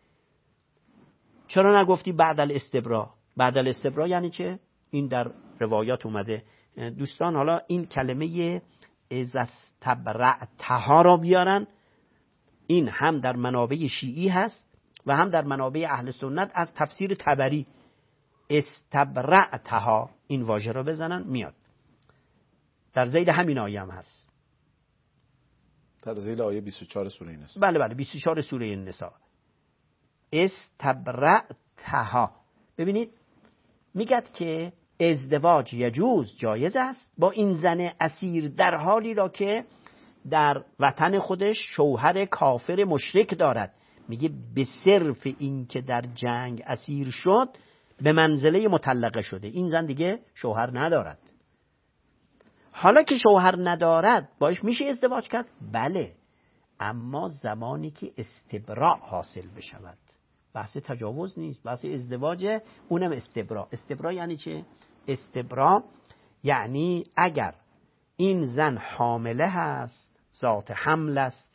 چرا نگفتی بعد الاستبراء؟ بعد الاستبراء یعنی چه؟ این در روایات اومده. دوستان حالا این کلمه ازاستبرأتها را بیارن، این هم در منابع شیعی هست و هم در منابع اهل سنت از تفسیر طبری. استبرأتها این واژه را بزنن میاد، در ذیل همین آیه هم هست، در ذیل آیه 24 سوره نساء. بله 24 سوره نساء. استبرأتها. ببینید میگد که ازدواج یجوز، جایز است با این زن اسیر، در حالی را که در وطن خودش شوهر کافر مشرک دارد. میگه به صرف این که در جنگ اسیر شد به منزله مطلقه شده، این زن دیگه شوهر ندارد. حالا که شوهر ندارد باش میشه ازدواج کرد؟ بله، اما زمانی که استبراء حاصل بشود. بحث تجاوز نیست، بحث ازدواجه، اونم استبراء. استبراء یعنی چه؟ استبراء یعنی اگر این زن حامله هست، ذات حمل است،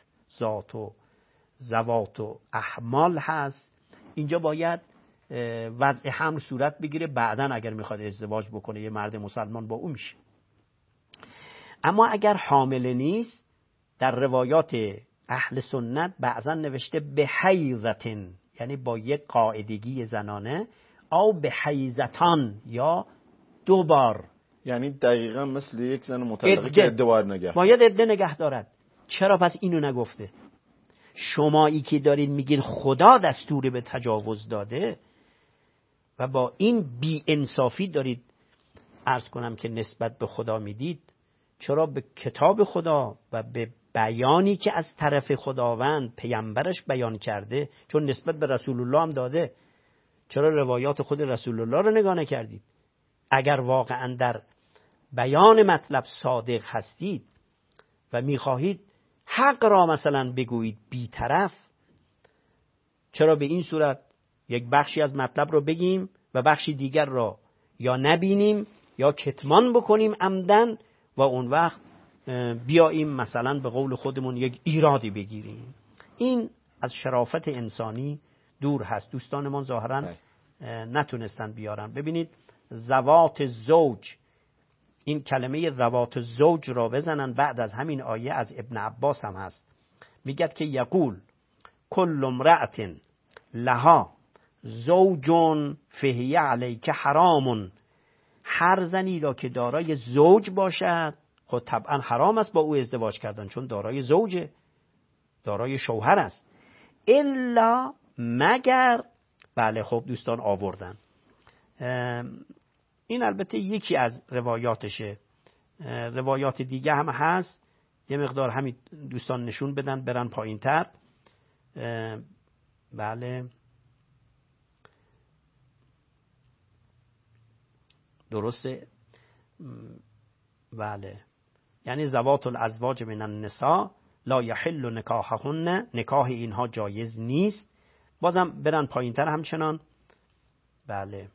ذوات و احمال هست، اینجا باید وضع حمل صورت بگیره، بعداً اگر میخواد ازدواج بکنه یه مرد مسلمان با اون میشه. اما اگر حامله نیست، در روایات اهل سنت بعضا نوشته به حیضتن، یعنی با یک قاعدگی زنانه، او به حیزتان یا 2 بار. یعنی دقیقا مثل یک زن مطلقه که عده باید عده نگه دارد. چرا پس اینو نگفته؟ شمایی که دارید میگید خدا دستور به تجاوز داده و با این بی انصافی دارید عرض کنم که نسبت به خدا میدید، چرا به کتاب خدا و به بیانی که از طرف خداوند پیامبرش بیان کرده، چون نسبت به رسول الله هم داده، چرا روایات خود رسول الله رو نگاه نکردید؟ اگر واقعا در بیان مطلب صادق هستید و میخواهید حق را مثلا بگویید بی‌طرف، چرا به این صورت یک بخشی از مطلب رو بگیم و بخشی دیگر را یا نبینیم یا کتمان بکنیم عمدن و اون وقت بیاییم مثلا به قول خودمون یک ایرادی بگیریم؟ این از شرافت انسانی دور هست. دوستانمان ظاهراً نتونستن بیارن. ببینید زوات زوج، این کلمه زوات زوج را بزنن، بعد از همین آیه از ابن عباس هم هست، میگه که یقول کل امرأة لها زوج فهی علیک حرام، هر زنی را که دارای زوج باشد خود طبعا حرام است با او ازدواج کردن، چون دارای زوجه، دارای شوهر است، الا مگر. بله خب دوستان آوردن. این البته یکی از روایاتشه، روایات دیگه هم هست، یه مقدار همین دوستان نشون بدن برن پایین تر. بله درسته. بله یعنی زوات الازواج من النساء لا یحل نکاحهن، نکاح اینها جایز نیست. بازم برن پایین تر همچنان. بله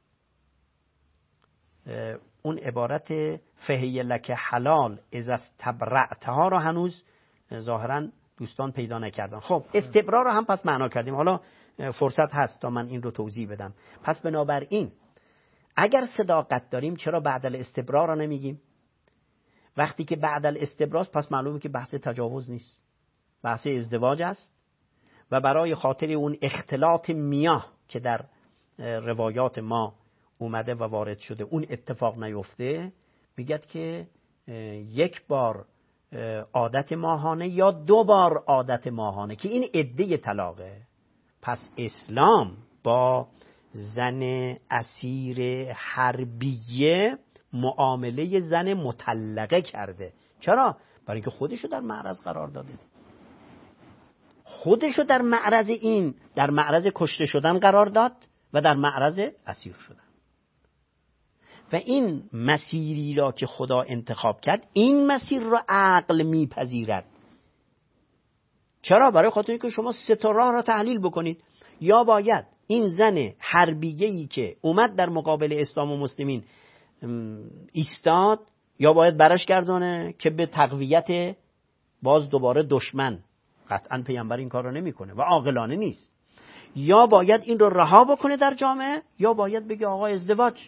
اون عبارت فهی لک حلال اذا استبرأتها رو هنوز ظاهرا دوستان پیدا نکردن. خب استبرا رو هم پس معنا کردیم، حالا فرصت هست تا من این رو توضیح بدم. پس بنابراین اگر صداقت داریم چرا بعد الاستبرا رو نمیگیم؟ وقتی که بعد الاستبراست پس معلومه که بحث تجاوز نیست، بحث ازدواج است و برای خاطر اون اختلاط میاه که در روایات ما اومده و وارد شده اون اتفاق نیفته، میگد که 1 بار عادت ماهانه یا 2 بار عادت ماهانه که این عده طلاقه. پس اسلام با زن اسیر حربیه معامله زن مطلقه کرده. چرا؟ برای اینکه خودشو در معرض قرار داده، خودشو در معرض در معرض کشته شدن قرار داد و در معرض اسیر شدن. و این مسیری را که خدا انتخاب کرد، این مسیر را عقل میپذیرد. چرا؟ برای خاطر اینکه شما 3 راه را تحلیل بکنید. یا باید این زن حربیه‌ای که اومد در مقابل اسلام و مسلمین ایستاد، یا باید برش گردانه که به تقویت باز دوباره دشمن. قطعا پیامبر این کار رو نمیکنه و عاقلانه نیست. یا باید این رو رها بکنه در جامعه، یا باید بگه آقا ازدواج.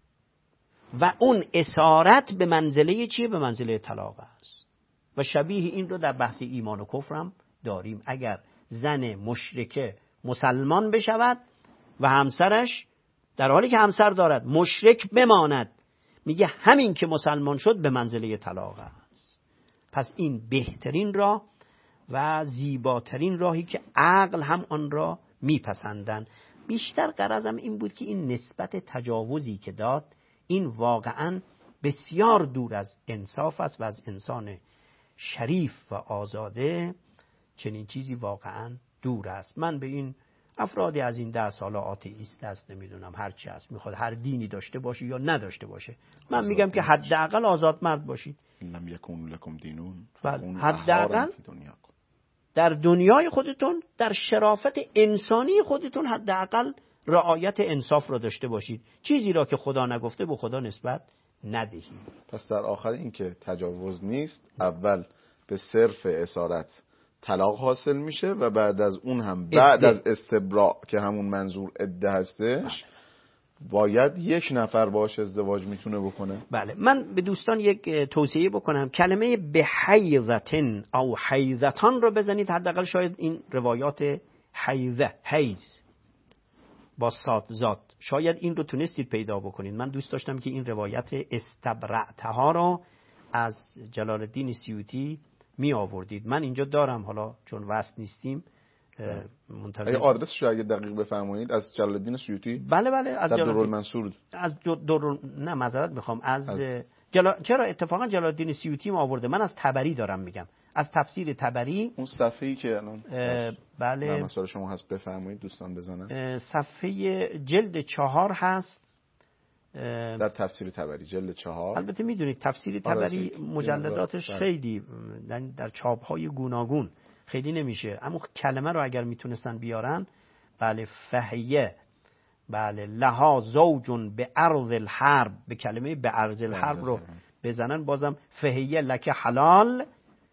و اون اسارت به منزله چیه؟ به منزله طلاق است. و شبیه این رو در بحث ایمان و کفر هم داریم. اگر زن مشرکه مسلمان بشود و همسرش در حالی که همسر دارد مشرک بماند، میگه همین که مسلمان شد به منزله طلاق است. پس این بهترین راه و زیباترین راهی که عقل هم آن را میپسندن. بیشتر غرضم این بود که این نسبت تجاوزی که داد، این واقعا بسیار دور از انصاف است و از انسان شریف و آزاده چنین چیزی واقعا دور است. من به این افرادی از این دست، حالا آتئیست است، نمیدونم هر چی است، میخواد هر دینی داشته باشه یا نداشته باشه، من میگم که حداقل آزاد مرد باشید. لم یکن لکم دینون، حداقل در دنیای خودتون، در شرافت انسانی خودتون حداقل رعایت انصاف را داشته باشید. چیزی را که خدا نگفته به خدا نسبت ندهید. پس در آخر این که تجاوز نیست، اول به صرف اسارت طلاق حاصل میشه و بعد از اون هم بعد از استبراء که همون منظور عده هستش باید 1 نفر باش ازدواج میتونه بکنه. بله من به دوستان یک توصیه بکنم، کلمه به حیضتن او حیضتان رو بزنید، حداقل شاید این روایات حیضه، حیض با سادزاد. شاید این رو تونستید پیدا بکنید. من دوست داشتم که این روایت استبرعتها رو از جلال الدین سیوطی می آوردید. من اینجا دارم، حالا چون وصل نیستیم منتظر. اگه آدرسش رو اگه دقیق بفرمایید. از جلال الدین سیوطی؟ بله از در دورالمنصور. از نه معذرت میخوام از چرا اتفاقا جلال الدین سیوطی ما آورده. من از طبری دارم میگم، از تفسیر طبری. اون صفحه‌ای که الان بله مسائل شما هست بفرمایید دوستان بزنن. صفحه جلد 4 هست در تفسیر طبری جلد 4. البته میدونید تفسیر طبری مجلداتش خیلی در چاپ‌های گوناگون خیلی نمیشه، اما کلمه رو اگر میتونستن بیارن. بله فهیه، بله لها زوجون به ارض الحرب، به کلمه به ارض الحرب رو بزنن بازم فهیه لک حلال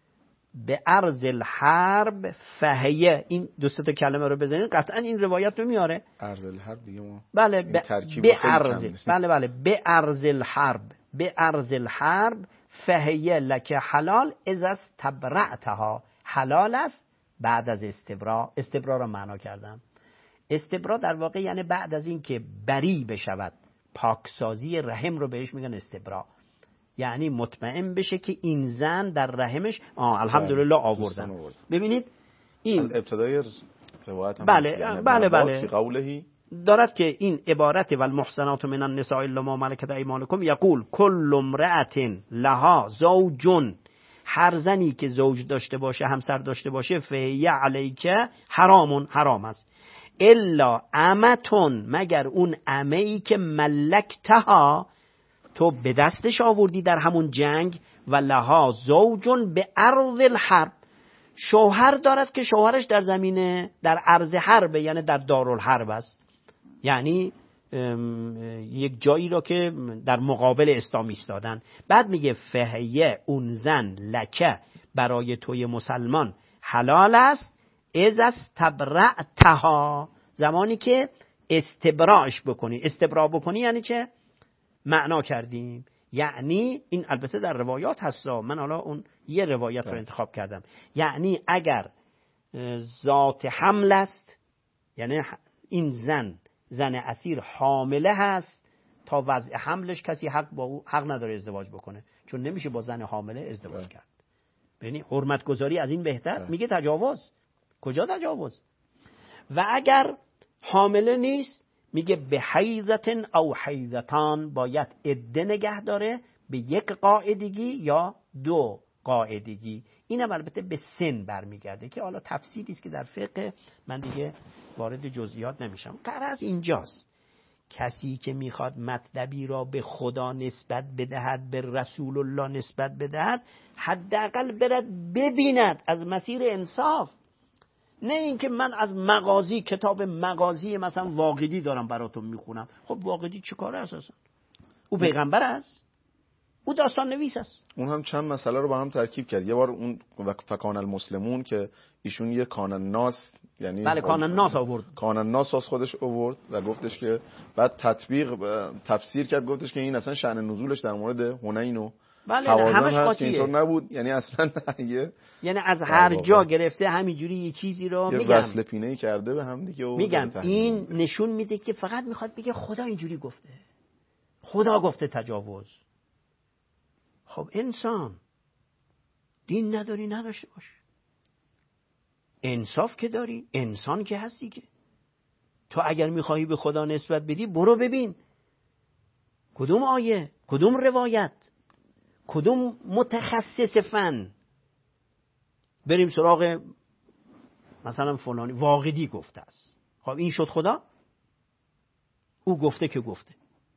به ارض الحرب فهیه. این دو تا کلمه رو بزنید قطعا این روایت رو میاره. ارض الحرب دیگه ما بله به ارض، بله به ارض الحرب، به ارض الحرب فهیه لک حلال اذا استبرعتها. حلال است بعد از استبرا. استبرا رو معنا کردم. استبرا در واقع یعنی بعد از این که بری بشود، پاکسازی رحم رو بهش میگن استبرا. یعنی مطمئن بشه که این زن در رحمش الحمدلله آوردن. ببینید این ابتدای روایت هم بله قوله دارد که این عبارت و المحصنات من النساء الا ما ملکت ایمانکم یقول کل امرأة لها زوج. هر زنی که زوج داشته باشه، همسر داشته باشه، فهیه علیکه حرام است. الا امتون، مگر اون امه‌ای که ملکتها تو به دستش آوردی در همون جنگ. و لها زوجون به ارض الحرب، شوهر دارد که شوهرش در زمینه در ارض حرب، یعنی در دارالحرب است، یعنی یک جایی را که در مقابل اسلام ایستادن. بعد میگه فهیه اون زن لکه برای توی مسلمان حلال است اذا استبرعتها، زمانی که استبراش بکنی. استبرا بکنی یعنی چه؟ معنا کردیم. یعنی این البته در روایات هست، من حالا اون یه روایت رو انتخاب کردم. یعنی اگر ذات حمل است، یعنی این زن اسیر حامله هست، تا وضع حملش کسی حق نداره ازدواج بکنه، چون نمیشه با زن حامله ازدواج کرد. یعنی حرمت گذاری از این بهتر. میگه تجاوز. کجا تجاوز؟ و اگر حامله نیست میگه به حیضتن او حیضتان، باید عده نگه داره به یک قاعدگی یا دو قاعدگی. اینم البته به سن برمیگرده که حالا تفصیلی است که در فقه من دیگه وارد جزئیات نمیشم. غرض اینجاست کسی که میخواد مطلبی را به خدا نسبت بدهد، به رسول الله نسبت بدهد، حداقل برد ببیند از مسیر انصاف. نه اینکه من از مغازی، کتاب مغازی مثلا واقدی دارم براتون میخونم. خب واقدی چه کاره اساسا؟ او پیغمبر است، او داستان نویس است. اون هم چند مسئله رو با هم ترکیب کرد. یه بار اون فکان المسلمون که ایشون یه کان الناس، یعنی بله کان الناس آورد، کان الناس از خودش آورد و گفتش که بعد تفسیر کرد، گفتش که این اصلا شأن نزولش در مورد حنین و بله همش قاطیه، اینطور نبود. یعنی اصلا یعنی از هر جا گرفته همینجوری یه چیزی رو میگم، یه وصل پینه‌ای کرده به هم دیگه. میگم این نشون میده که فقط میخواد بگه خدا اینجوری گفته، خدا گفته تجاوز. خب انسان دین نداری نداشته باش، انصاف که داری، انسان که هستی که تو اگر میخوایی به خدا نسبت بدی برو ببین کدوم آیه، کدوم روایت، کدوم متخصص فن، بریم سراغ مثلا فلانی واقدی گفته است. خب این شد خدا؟ او گفته که گفته.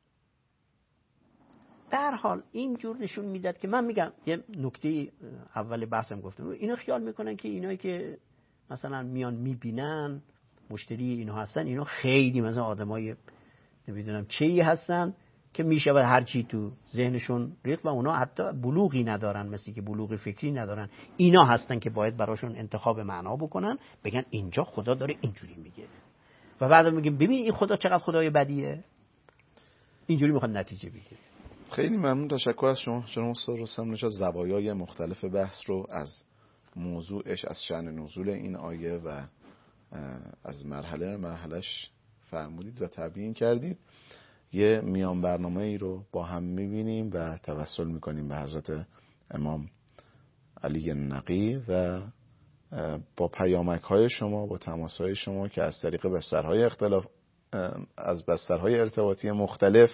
در حال این جور نشون میداد که من میگم یه نکته اول بحثم گفتم، اینا خیال میکنن که اینایی که مثلا میان میبینن مشتری اینا هستن، اینا خیلی مثلا آدمای نمیدونم چی هستن که میشه و هر چی تو ذهنشون ریخت و اونا حتی بلوغی ندارن، مثل که بلوغ فکری ندارن. اینا هستن که باید براشون انتخاب معنا بکنن، بگن اینجا خدا داره اینجوری میگه و بعد میگیم ببین این خدا چقدر خدای بدیه، اینجوری میخواد نتیجه بگیره. خیلی ممنون، تشکر از شما جناب استاد رستم نژاد. زوایای مختلف بحث رو از موضوعش، از شأن نزول این آیه و از مرحلهش فرمودید و تبیین کردید. یه میان برنامه ای رو با هم میبینیم و توسل میکنیم به حضرت امام علی نقی و با پیامک های شما، با تماس های شما که از طریق بسترهای ارتباطی مختلف،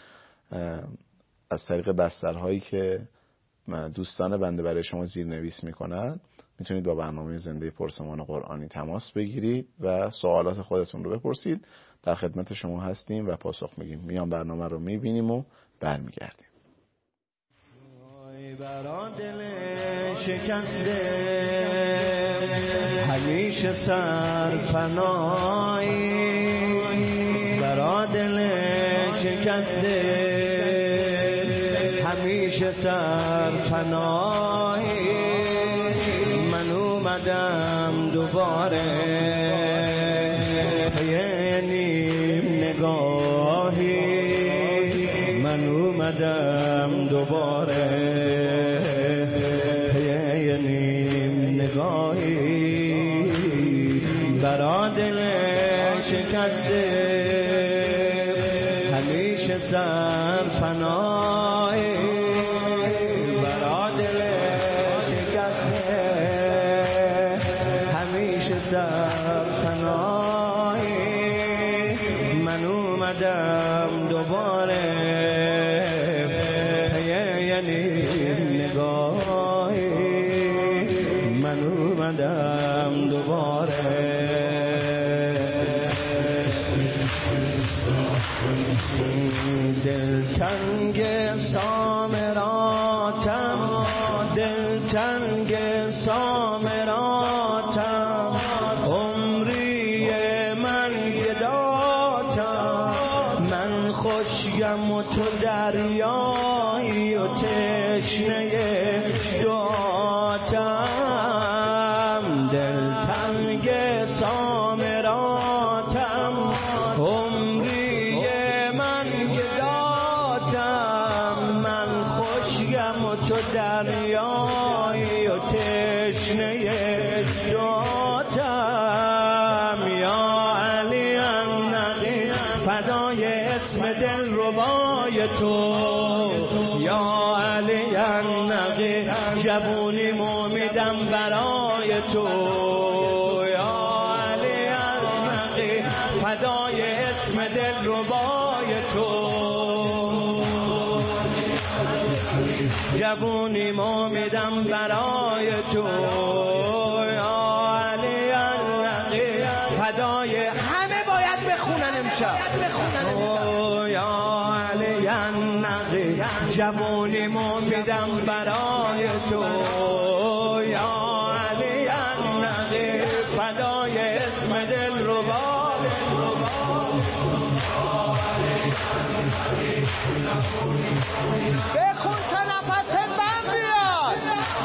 از طریق بسترهایی که دوستان بنده برای شما زیرنویس میکنن، میتونید با برنامه زنده پرسمان قرآنی تماس بگیرید و سوالات خودتون رو بپرسید. در خدمت شما هستیم و پاسخ میگیم. میان برنامه رو میبینیم و برمیگردیم. برا دل شکسته همیشه سرپناهی، برا دل شکسته همیشه سرپناهی، من اومدم دوباره پی نیم نگاهی، من اومدم دوباره برا دل شکسته همیشه سرپناهی، برا دل شکسته همیشه سرپناهی، من اومدم دوباره یعنی نگاهی، من اومدم دوباره دلتنگ سامراتم، دلتنگ سامراتم، عمری من گداتم، من خوشیم و تو دریایی و تشنه دعاتم، دلتنگ سامراتم، عمری تو دریایی و تشنه داتم، یا علی النقی فدای اسم دل ربای تو، یا علی النقی جوونیمو میدم برای تو، یا علی النقی فدای اسم دل ربای تو، جوونیمو میدم برای تو، یا علی النقی فدای همه باید بخونن امشب، یا علی النقی جوونیمو میدم برای تو، یا علی النقی فدای اسم دل ربای بخون تا نفس من بیاد.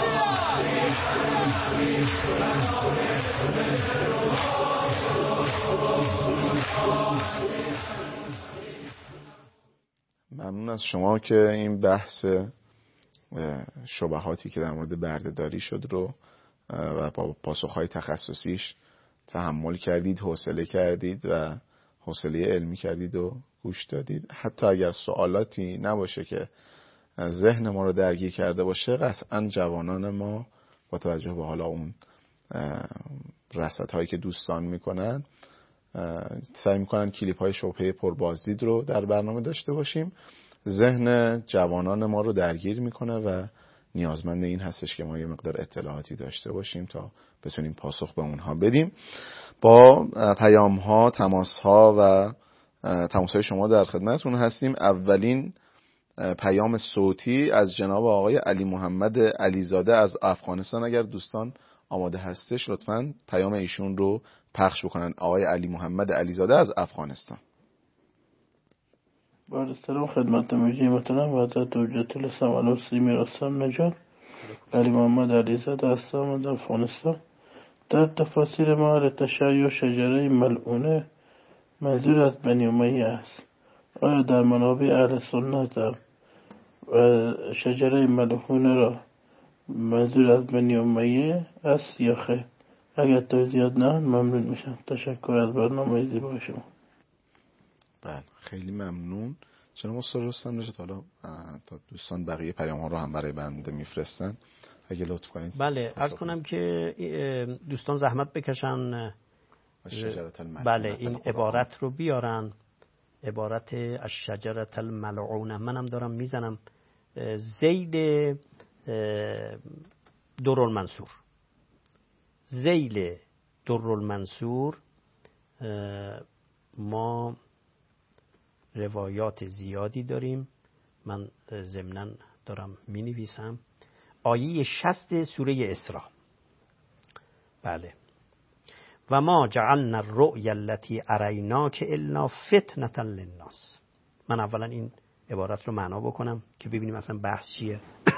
ممنون از شما که این بحث شبهاتی که در مورد بردهداری شد رو و با پاسخهای تخصصیش تحمل کردید، حوصله کردید و حوصله علمی کردید و گوش دادید. حتی اگر سوالاتی نباشه که ذهن ما رو درگیر کرده باشه، قطعا جوانان ما با توجه به حالا اون رصدهایی که دوستان میکنن سعی میکنن کلیپ های شبهه پربازدید رو در برنامه داشته باشیم. ذهن جوانان ما رو درگیر میکنه و نیازمند این هستش که ما یه مقدار اطلاعاتی داشته باشیم تا بتونیم پاسخ به اونها بدیم. با پیام ها، تماس ها و تماس های شما در خدمتتون هستیم. اولین پیام صوتی از جناب آقای علی محمد علیزاده از افغانستان. اگر دوستان آماده هستش لطفاً پیام ایشون رو پخش بکنن. آقای علی محمد علیزاده از افغانستان. با سلام خدمت مجید محترم و حضرت حجت الاسلام علیه المسلمین رسام نجات. علی محمد علیزاده هستم در افغانستان. در تفاسیر ما تشیع شجره ملعونه منظور از بنی امیه است. آیا در منابع اهل سنت و شجره ملعونه را منظور از بنی امیه است یا خیر؟ اگر توضیحات نه ممنون میشم. تشکر از برنامه زیبای شما. بله خیلی ممنون. جناب استاد رستم نژاد، حالا تا دوستان بقیه پیام ها رو هم برای بنده میفرستن اگه لطف کنید. بله عرض کنم که دوستان زحمت بکشن بله این عبارت رو بیارن، عبارت الشجرة الملعونه. منم دارم میزنم ذیل درالمنصور. ذیل درالمنصور ما روایات زیادی داریم، من ضمناً دارم می نویسم. آیه 60 سوره اسراء. بله و ما جعلنا الرؤیا التي اریناک الا فتنة للناس. من اولا این عبارت رو معنا بکنم که ببینیم اصلا بحث چیه.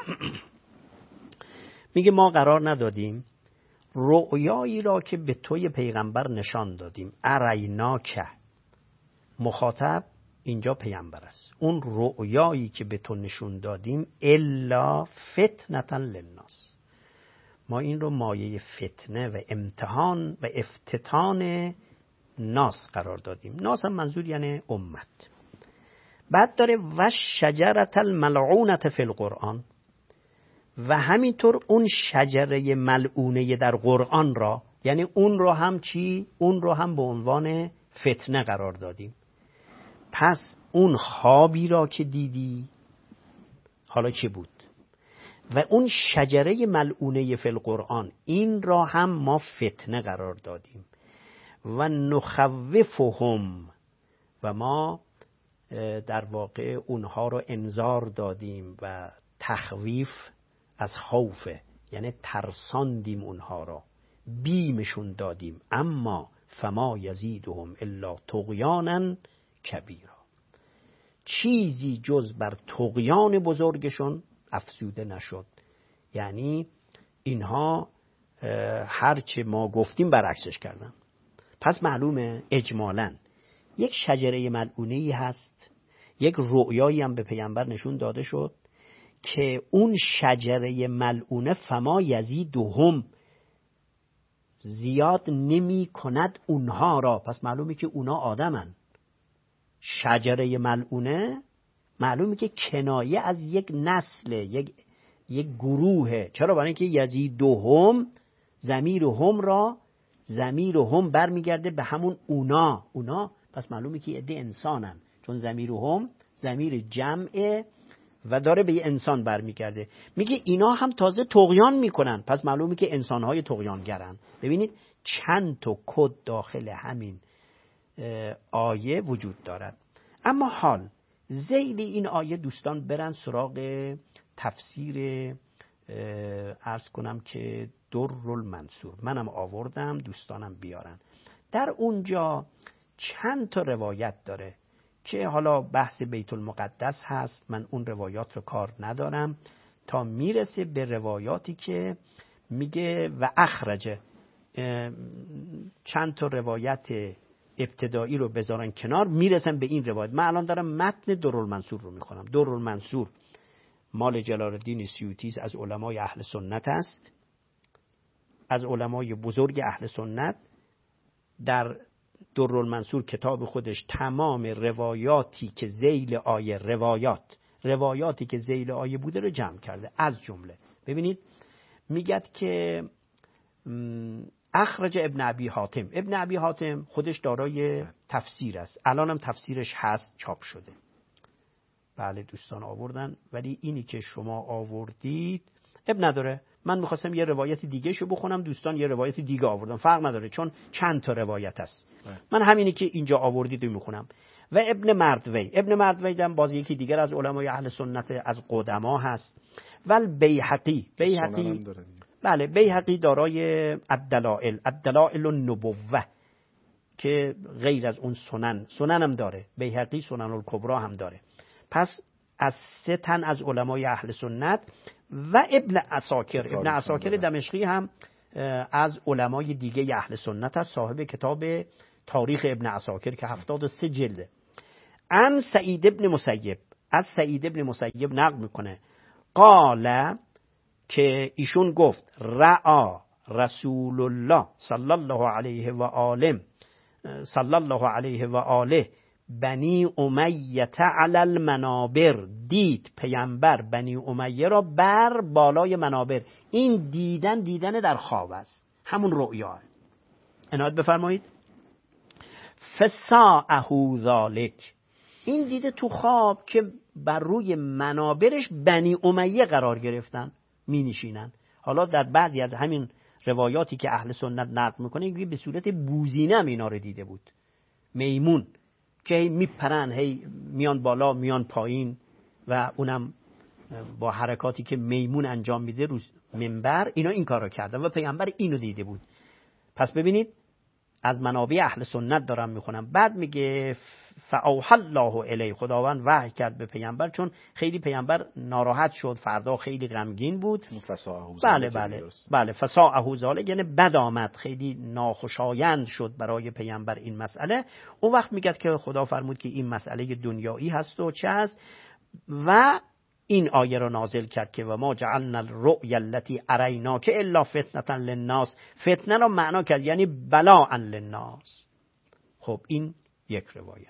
میگه ما قرار ندادیم رؤیایی را که به توی پیغمبر نشان دادیم، اریناک، مخاطب اینجا پیغمبر است، اون رؤیایی که به تو نشون دادیم الا فتنة للناس، ما این رو مایه فتنه و امتحان و افتتان ناس قرار دادیم. ناس هم منظور یعنی امت. بعد داره و شجرة الملعونة فی القرآن، و همینطور اون شجره ملعونه در قرآن را، یعنی اون رو هم چی؟ اون رو هم به عنوان فتنه قرار دادیم. پس اون خوابی را که دیدی حالا چه بود؟ و اون شجره ملعونه فی القرآن این را هم ما فتنه قرار دادیم. و نخوفهم، و ما در واقع اونها رو انذار دادیم و تخویف از خوفه، یعنی ترساندیم اونها را، بیمشون دادیم. اما فما یزیدهم الا طغیانا کبیرا، چیزی جز بر طغیان بزرگشون افزوده نشد. یعنی اینها هرچه ما گفتیم برعکسش کردن. پس معلومه اجمالاً یک شجره ملعونه‌ای هست، یک رؤیایی هم به پیامبر نشون داده شد که اون شجره ملعونه فما یزیدهم، زیاد نمی کند اونها را. پس معلومه که اونا آدمن. شجره ملعونه معلومه که کنایه از یک نسل، یک گروهه. چرا؟ برای اینکه یزیدهم، ضمیر هم برمیگرده به همون اونا. پس معلومه که عده انسانن، چون ضمیر هم ضمیر جمعه و داره به یه انسان برمیگرده. میگه اینا هم تازه طغیان میکنن، پس معلومه که انسانهای طغیانگرن. ببینید چند تا کد داخل همین آیه وجود دارد. اما حال ذیل این آیه دوستان برن سراغ تفسیر عرض کنم که درالمنصور. منم آوردم، دوستانم بیارن. در اونجا چند تا روایت داره که حالا بحث بیت المقدس هست، من اون روایات رو کار ندارم تا میرسه به روایاتی که میگه و اخرجه. چند تا روایت ابتدایی رو بذارن کنار، میرسن به این روایت. من الان دارم متن درالمنصور رو میخونم. درالمنصور مال جلال الدین سیوطی از علمای اهل سنت است، از علمای بزرگ اهل سنت. در درالمنصور کتاب خودش تمام روایاتی که ذیل آیه روایاتی که ذیل آیه بوده رو جمع کرده. از جمله ببینید میگد که اخرج ابن ابی حاتم خودش دارای تفسیر است، الان هم تفسیرش هست، چاپ شده. بله دوستان آوردن، ولی اینی که شما آوردید اب نداره. من میخواستم یه روایت دیگه شو بخونم، دوستان یه روایت دیگه آوردن، فرق نداره چون چند تا روایت هست. من همینی که اینجا آوردید رو میخونم. و ابن مردوی هم باز یکی دیگر از علمای اهل سنت از قدما هست. و بیهقی بله بیهقی دارای الدلائل النبوه که غیر از اون سنن هم داره. بیهقی سنن الکبری هم داره. پس از 3 تن از علمای اهل سنت. و ابن عساکر دمشقی هم از علمای دیگه اهل سنت است، صاحب کتاب تاریخ ابن عساکر که 73 جلده. عن سعید ابن مسیب، از سعید ابن مسیب نقل میکنه قال که ایشون گفت رعا رسول الله صلی الله علیه و آله بنی امیه علی المنابر، دید پیامبر بنی امیه را بر بالای منابر. این دیدن در خواب است، همون رؤیا. عنایت بفرمایید. فساءه ذالک، این دیده تو خواب که بر روی منابرش بنی امیه قرار گرفتن، می نشینن. حالا در بعضی از همین روایاتی که اهل سنت نقل میکنه به صورت بوزینه هم اینا رو دیده بود، میمون که هی میپرن، هی میان بالا میان پایین و اونم با حرکاتی که میمون انجام میده رو منبر، اینا این کار رو کردن و پیامبر اینو دیده بود. پس ببینید از منابع اهل سنت دارم میخونم. بعد میگه فاوحى الله الی، خداوند وحی کرد به پیامبر، چون خیلی پیامبر ناراحت شد، فردا خیلی غمگین بود. بله فساءه ذالک یعنی بد آمد، خیلی ناخوشایند شد برای پیامبر این مسئله. اون وقت میگه که خدا فرمود که این مسئله دنیایی هست و چه هست، و این آیه رو نازل کرد که و ما جعلنا الرؤیا التي اریناک الا فتنة للناس. فتنه رو معنا کرد یعنی بلاء للناس. خب این یک روایت.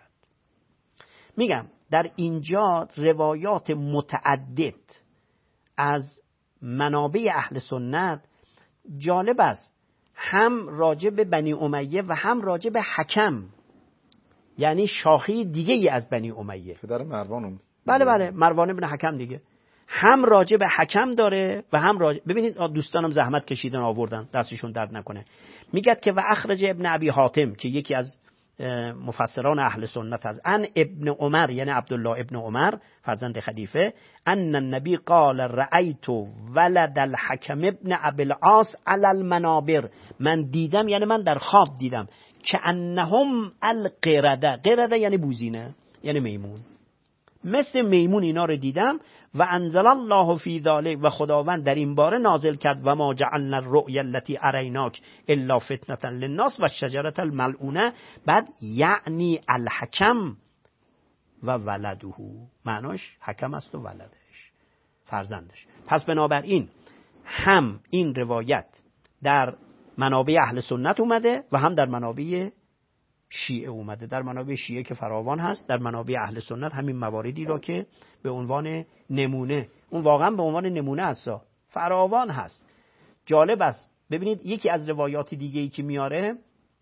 میگم در اینجا روایات متعدد از منابع اهل سنت جالب است، هم راجع به بنی امیه و هم راجع به حکم، یعنی شاخه دیگه ای از بنی امیه، پدر مروان. بله مروان بن حکم دیگه، هم راجع به حکم داره و هم راجع، ببینید دوستانم زحمت کشیدن آوردن، دستشون درد نکنه. میگه که و اخرج ابن ابی حاتم که یکی از مفسران اهل سنت هست، ان ابن عمر یعنی عبدالله ابن عمر فرزند خلیفه، ان النبی قال رأیت ولد الحکم ابن ابی العاص علی المنابر، من دیدم یعنی من در خواب دیدم که انهم القرده، قرده یعنی بوزینه یعنی میمون، مثل میمون اینا رو دیدم. و انزل الله فی ذلک، و خداوند در این باره نازل کرد و ما جعلنا الرؤیا التي اریناک الا فتنة للناس و الشجرة الملعونه. بعد یعنی الحکم و ولده، معناش حکم است و ولدش، فرزندش. پس بنابراین هم این روایت در منابع اهل سنت اومده و هم در منابع شیعه اومده. در منابع شیعه که فراوان هست، در منابع اهل سنت همین مواردی را که به عنوان نمونه، اون واقعا به عنوان نمونه است، فراوان هست. جالب است. ببینید یکی از روایات دیگه ای که میاره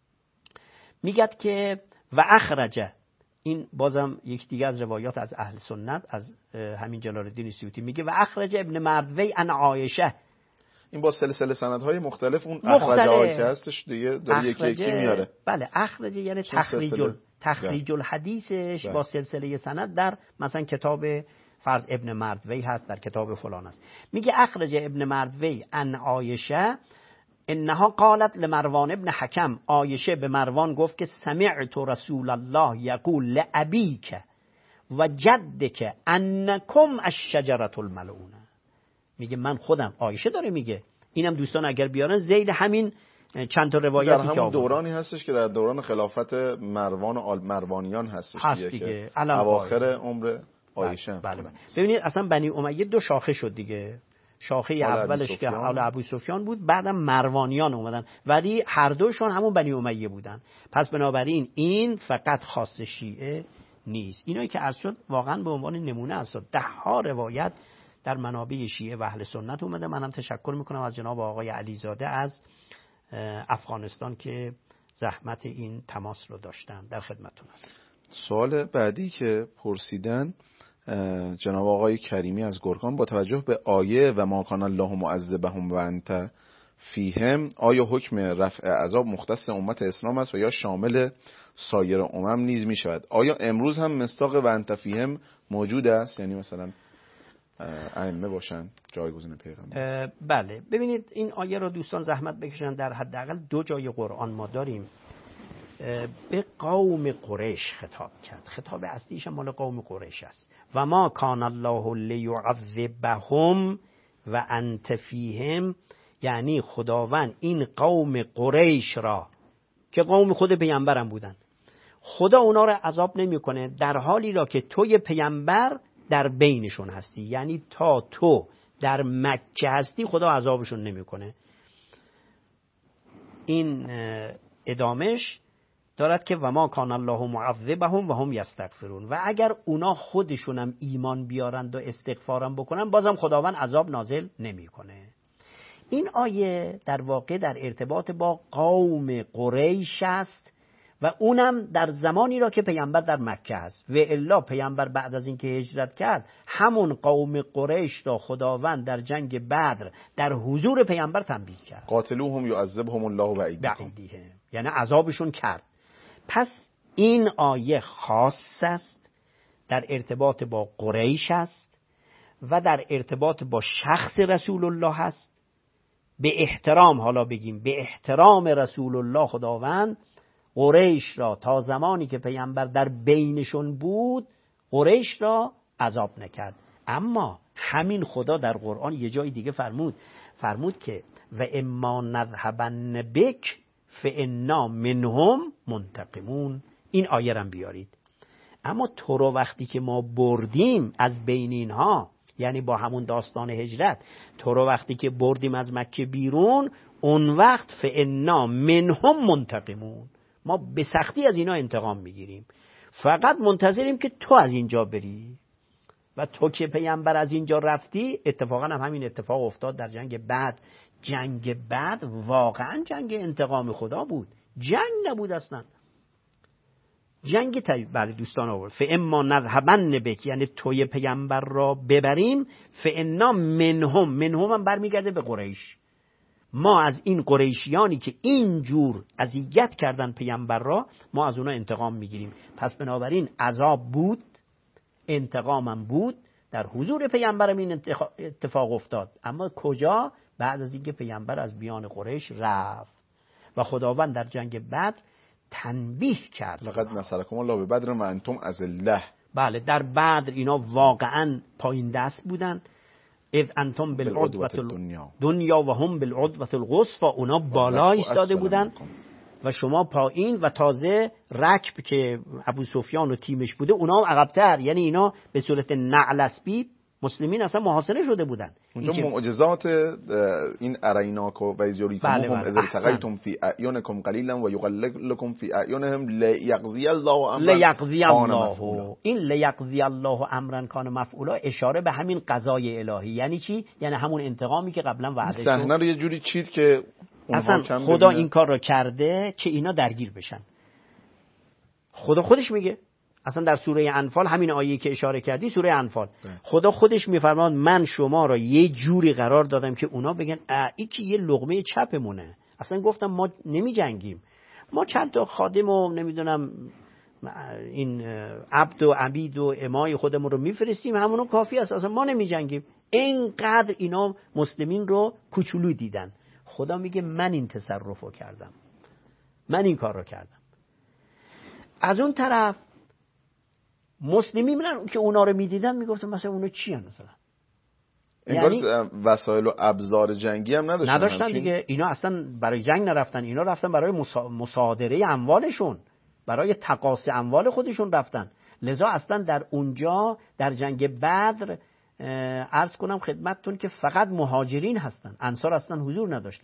میگه که و اخرجه، این بازم یک دیگه از روایات از اهل سنت از همین جلال الدین سیوطی میگه و اخرج ابن مردوی عن عایشه. این با سلسله سندهای مختلف، اون اخرجه که هستش دیگه داره یکی یکی میاره. بله اخرجه یعنی تخریج الحدیثش با سلسله سند در مثلا کتاب فرض ابن مردوی هست، در کتاب فلان است. میگه اخرج ابن مردوی عن عایشه انها قالت لمروان ابن حکم، عایشه به مروان گفت که سمعت رسول الله یقول لابیک و جدک انکم الشجره الملعونه. میگه من خودم، عایشه داره میگه، اینم دوستان اگر بیارن زید همین چند تا روایتی که در همون دورانی هستش که در دوران خلافت مروان و آل مروانیان هستش دیگه اواخر عمر عایشه. بله. ببینید اصلا بنی امیه دو شاخه شد دیگه، شاخه اولش که حال ابو سفیان بود، بعدم مروانیان اومدن، ولی هر دوشون همون بنی امیه بودن. پس بنابراین این فقط خاص شیعه نیست. اینایی که عرض شد واقعا به عنوان نمونه است. 10 روایت در منابع شیعه و اهل سنت اومده. منم تشکر میکنم از جناب آقای علیزاده از افغانستان که زحمت این تماس رو داشتن. در خدمتتون هستم. سوال بعدی که پرسیدن جناب آقای کریمی از گرگان، با توجه به آیه و ما کان الله معذبهم و انت فیهم، آیا حکم رفع عذاب مختص امت اسلام است و یا شامل سایر امم نیز می شود؟ آیا امروز هم مصداق و انت فیهم موجود است؟ یعنی مثلا ائمه باشن جایگزین پیغمبر؟ بله. ببینید این آیه رو دوستان زحمت بکشن، در حداقل 2 جای قرآن ما داریم به قوم قریش خطاب کرد. خطاب اصلیش مال قوم قریش است. و ما کان الله لیعذبهم و انت فیهم، یعنی خداوند این قوم قریش را که قوم خود پیامبرم بودن، خدا اونا را عذاب نمیکنه در حالی را که توی پیامبر در بینشون هستی. یعنی تا تو در مکه هستی خدا عذابشون نمیکنه. این ادامش دارد که و ما کان الله معذبهم و هم یستغفرون، و اگر اونا خودشونم ایمان بیارند و استغفارم بکنن بازم خداوند عذاب نازل نمیکنه. این آیه در واقع در ارتباط با قوم قریش است و اونم در زمانی را که پیامبر در مکه است، و الا پیامبر بعد از اینکه هجرت کرد همون قوم قریش را خداوند در جنگ بدر در حضور پیامبر تنبیه کرد. قاتلوهم یعذبهم الله بأیدیهم، یعنی عذابشون کرد. پس این آیه خاص است، در ارتباط با قریش است و در ارتباط با شخص رسول الله است. به احترام، حالا بگیم به احترام رسول الله، خداوند قریش را تا زمانی که پیامبر در بینشون بود قریش را عذاب نکرد. اما همین خدا در قرآن یه جای دیگه فرمود که و اما نذهبن بک فانا منهم منتقمون. این آیه رو بیارید. اما تو رو وقتی که ما بردیم از بین اینها، یعنی با همون داستان هجرت، تو رو وقتی که بردیم از مکه بیرون، اون وقت فانا منهم منتقمون، ما به سختی از اینا انتقام میگیریم، فقط منتظریم که تو از اینجا بری. و تو که پیامبر از اینجا رفتی، اتفاقا هم همین اتفاق افتاد در جنگ بعد. جنگ بعد واقعا جنگ انتقام خدا بود، جنگ نبود اصلا، جنگ بله دوستان آورد. فاما نذهبن بک، یعنی توی پیامبر را ببریم، فانا منهم هم برمیگرده به قریش. ما از این قریشیانی که اینجور اذیت کردن پیامبر را، ما از اونا انتقام میگیریم. پس بنابراین عذاب بود، انتقامم بود، در حضور پیامبرم این اتفاق افتاد. اما کجا؟ بعد از اینکه پیامبر از بیان قریش رفت و خداوند در جنگ بدر تنبیه کرد. لقد نصرکم الله ببدر و انتم اذله. بله، در بدر اینا واقعا پایین دست بودن. اذ انتم بالعدوة الدنیا و هم بالعدوة القصوى، اونا بالا ایستاده بودن و شما پایین، و تازه رکب که ابو سفیان و تیمش بوده اونا عقب‌تر، یعنی اینا به صورت نعل اسبی مسلمین اصلا محاصره شده بودن. اونجا معجزات این اریناک و ویزوریکم هم از التقیتم فی اعینکم قلیلا و یغللکم فی اعینهم لیقضی الله امرا. این لیقضی الله امرا کان مفعولا اشاره به همین قضای الهی. یعنی چی؟ یعنی همون انتقامی که قبلا وعده شد. صحنه رو یه جوری چید که اصلا خدا این کار رو کرده که اینا درگیر بشن. خدا خودش میگه، اصلا در سوره انفال، همین آیه که اشاره کردی، سوره انفال، خدا خودش میفرماد من شما را یه جوری قرار دادم که اونا بگن این که یه لقمه چپمونه. اصلا گفتم ما نمی جنگیم، ما چند تا خادم و نمیدونم این عبد و عبید و امای خودمون رو میفرستیم، همونو کافی است، اصلا ما نمی جنگیم. اینقدر اینا مسلمین رو کوچولو دیدن. خدا میگه من این تصرف رو کردم، من این کار رو کردم. از اون طرف مسلمی میرن که اونا رو میدیدن میگفتن مثلا اونا چی هن مثلا، یعنی وسایل و ابزار جنگی هم نداشتن دیگه. اینا اصلا برای جنگ نرفتن، اینا رفتن برای مصادره اموالشون، برای تقاصی اموال خودشون رفتن. لذا اصلا در اونجا در جنگ بدر عرض کنم خدمتتون که فقط مهاجرین هستن، انصار اصلا حضور نداشتن.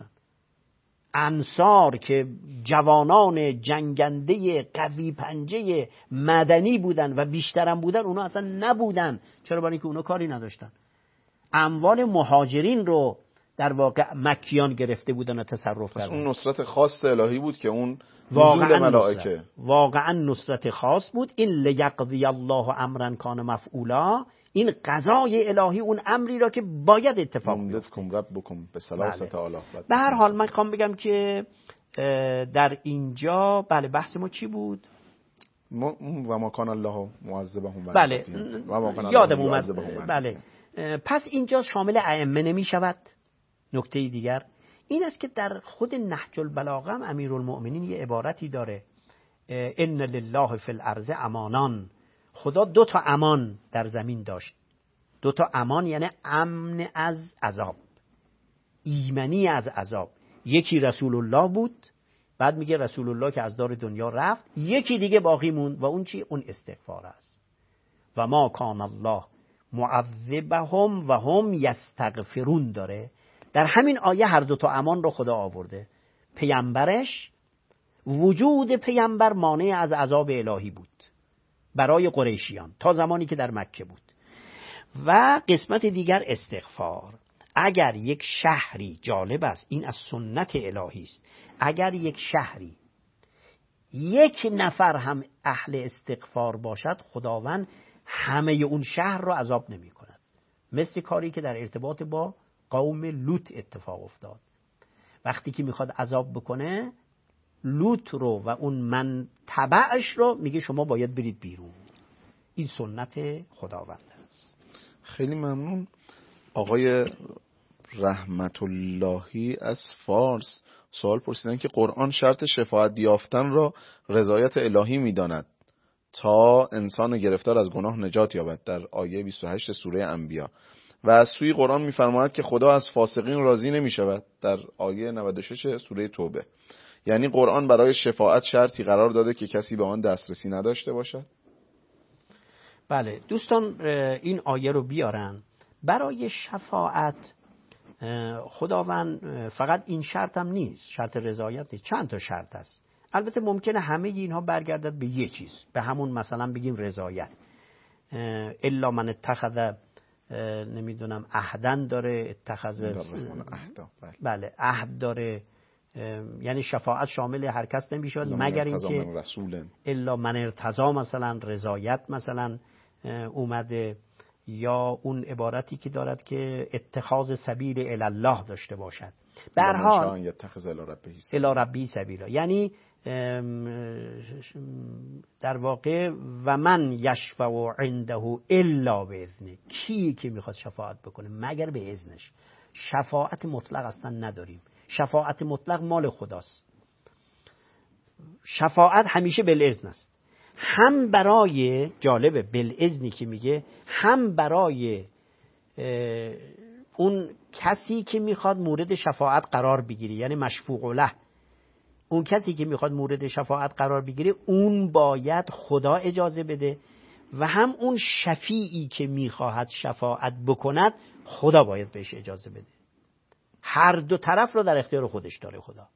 انصار که جوانان جنگنده قوی پنجه مدنی بودن و بیشترم بودن، اونا اصلا نبودن. چرا؟ برای اینکه اونا کاری نداشتن. اموال مهاجرین رو در واقع مکیان گرفته بودن و تصرف کردن. اون نصرت خاص الهی بود که اون نزول ملائکه واقعا نصرت خاص بود. این لیقضی الله امرا کان مفعولا، این قضای الهی، اون امری را که باید اتفاق بیفته. به هر حال من میخوام بگم که در اینجا بله بحث ما چی بود؟ و ما کان الله معذبهم. بله یادم اومد. بله پس اینجا شامل ائمه نمی شود. نکته دیگر این است که در خود نهج البلاغه هم امیرالمؤمنین یه عبارتی داره، ان لله فی الارض امانان. خدا 2 تا امان در زمین داشت. 2 تا امان یعنی امن از عذاب، ایمنی از عذاب. یکی رسول الله بود، بعد میگه رسول الله که از دار دنیا رفت، یکی دیگه باقی موند و اون چی؟ اون استغفار است. و ما کان الله معذبهم و هم یستغفرون داره. در همین آیه هر 2 تا امان رو خدا آورده، پیامبرش وجود پیامبر مانع از عذاب الهی بود برای قریشیان تا زمانی که در مکه بود. و قسمت دیگر استغفار. اگر یک شهری، جالب است این از سنت الهی است، اگر یک شهری یک نفر هم اهل استغفار باشد، خداوند همه اون شهر رو عذاب نمی کند. مثل کاری که در ارتباط با قوم لوط اتفاق افتاد. وقتی که میخواد عذاب بکنه، لوط رو و اون من تبعش رو میگه شما باید برید بیرون. این سنت خداوند است. خیلی ممنون. آقای رحمت اللهی از فارس سوال پرسیدن که قرآن شرط شفاعت یافتن را رضایت الهی میداند تا انسان گرفتار از گناه نجات یابد، در آیه 28 سوره انبیا، و از سوی قرآن میفرماید که خدا از فاسقین راضی نمی شود، در آیه 96 سوره توبه. یعنی قرآن برای شفاعت شرطی قرار داده که کسی به آن دسترسی نداشته باشد؟ بله دوستان، این آیه رو بیارن. برای شفاعت خداوند فقط این شرط هم نیست، شرط رضایت نیست، چند تا شرط است. البته ممکنه همه اینها برگردد به یه چیز، به همون مثلا بگیم رضایت. الا من اتخذ نمیدونم عهدن داره، اتخذ بله عهد داره، یعنی شفاعت شامل هر کس نمیشود مگر اینکه الا من ارتضی مثلا رضایت مثلا اومده، یا اون عبارتی که دارد که اتخاذ سبیل الی الله داشته باشد. به هر حال الی ربی سبیلا، یعنی در واقع و من یشفع عنده الا باذنه، کی که میخواد شفاعت بکنه مگر به اذنش. شفاعت مطلق اصلا نداریم، شفاعت مطلق مال خداست. شفاعت همیشه بالاذن است، هم برای جالبه بالاذنی که میگه، هم برای اون کسی که میخواد مورد شفاعت قرار بگیره، یعنی مشفوع له، اون کسی که میخواد مورد شفاعت قرار بگیره اون باید خدا اجازه بده، و هم اون شفیعی که میخواهد شفاعت بکند خدا باید بهش اجازه بده. هر دو طرف رو در اختیار خودش داره خدا.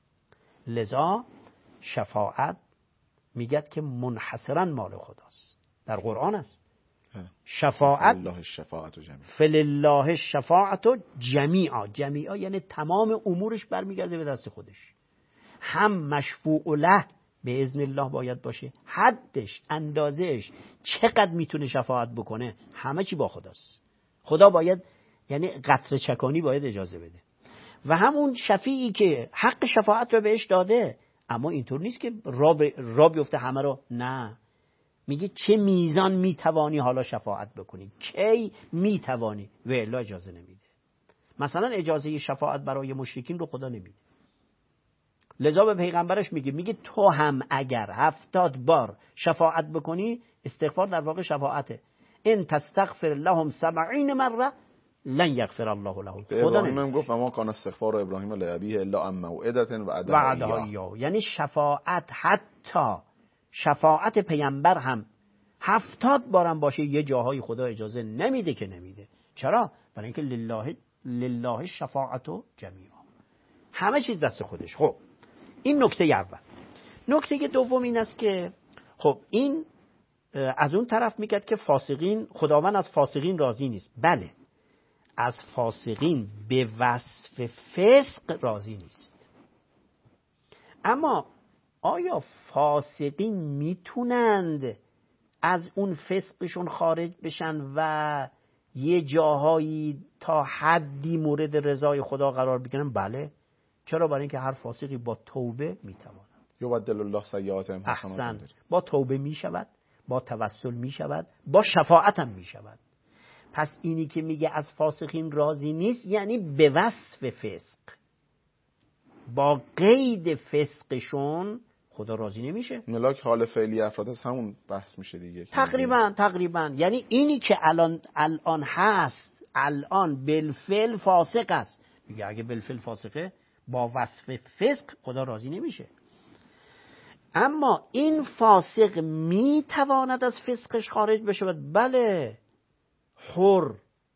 لذا شفاعت میگه که منحصرا مال خداست، در قرآن است. شفاعت فلله الشفاعت جمیعا، جمیعا یعنی تمام امورش برمیگرده به دست خودش. هم مشفوع له به اذن الله باید باشه، حدش اندازهش چقدر میتونه شفاعت بکنه همه چی با خداست. خدا باید یعنی قطره چکانی باید اجازه بده، و همون شفیعی که حق شفاعت رو بهش داده، اما اینطور نیست که را بیفته همه رو، نه، میگه چه میزان میتوانی حالا شفاعت بکنی، کی میتوانی، و الا اجازه نمیده. مثلا اجازه شفاعت برای مشرکین رو خدا نمیده. لذا به پیغمبرش میگه تو هم اگر 70 بار شفاعت بکنی، استغفار در واقع شفاعته، ان تستغفر لهم 70 مره لن یغفر الله لهم. خدا ابراهیم گفت اما کان استغفار ابراهیم لابیه الا عن موعده وعدها ایاه، یعنی شفاعت، حتی شفاعت پیامبر هم 70 بارم باشه یه جاهای خدا اجازه نمیده که نمیده. چرا؟ برای اینکه لله الشفاعت جمیعا، همه چیز دست خودش. خب این نکته اول. نکته دوم این است که خب این از اون طرف میگه که فاسقین، خداوند از فاسقین راضی نیست. بله، از فاسقین به وصف فسق راضی نیست، اما آیا فاسقین میتونند از اون فسقشون خارج بشن و یه جاهایی تا حدی مورد رضای خدا قرار بگیرن؟ بله. چرا؟ برای اینکه هر فاسقی با توبه میتواند یبدل الله سیئاتهم حسنات، با توبه میشود، با توسل میشود، با شفاعت هم میشود. پس اینی که میگه از فاسقین راضی نیست یعنی به وصف فسق، با قید فسقشون خدا راضی نمیشه. ملاک حال فعلی افراد از همون بحث میشه دیگه. تقریبا یعنی اینی که الان هست، الان بالفعل فاسق است، میگه اگه بالفعل فاسقه با وصف فسق خدا راضی نمیشه. اما این فاسق میتواند از فسقش خارج بشه؟ بله. حر،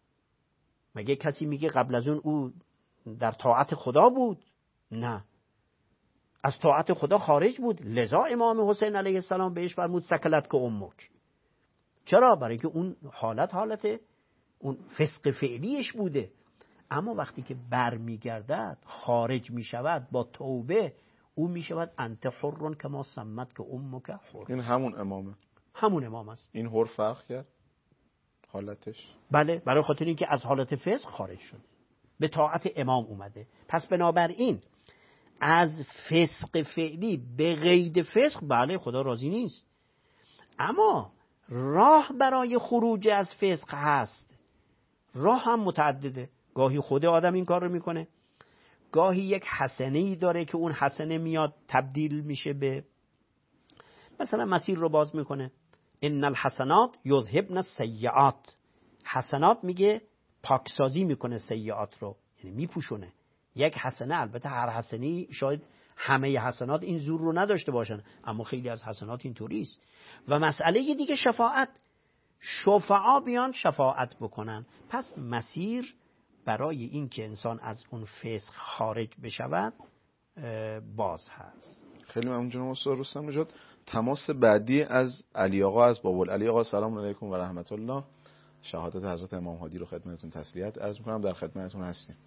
مگه کسی میگه قبل از اون او در طاعت خدا بود؟ نه، از طاعت خدا خارج بود. لذا امام حسین علیه السلام بهش فرمود سکلت که امک. چرا؟ برای که اون حالت اون فسق فعلیش بوده. اما وقتی که برمیگردد خارج میشود با توبه، او میشود انت حر کما سمت که امک حر. این همون امامه، همون امام است. این حر فرق کرد حالتش؟ بله، برای خاطر اینکه از حالت فسق خارج شد، به طاعت امام اومده. پس بنابراین از فسق فعلی به قید فسق بله خدا راضی نیست، اما راه برای خروج از فسق هست. راه هم متعدده. گاهی خود آدم این کار رو میکنه، گاهی یک حسنه‌ای داره که اون حسنه میاد تبدیل میشه به مثلا مسیر رو باز میکنه. ان الحسنات یذهبن السیئات. حسنات میگه پاکسازی میکنه سیئات رو، یعنی میپوشونه. یک حسنه، البته هر حسنی شاید همه حسنات این زور رو نداشته باشن، اما خیلی از حسنات اینطوری است. و مسئله دیگه شفاعت، شفعا بیان شفاعت بکنن. پس مسیر برای این که انسان از اون فسق خارج بشود باز هست. خیلی ممنون جناب استاد رستم نژاد. تماس بعدی از علی آقا از بابل. علی آقا سلام علیکم و رحمت الله. شهادت حضرت امام هادی رو خدمتتون تسلیت عرض می‌کنم، در خدمتتون هستیم.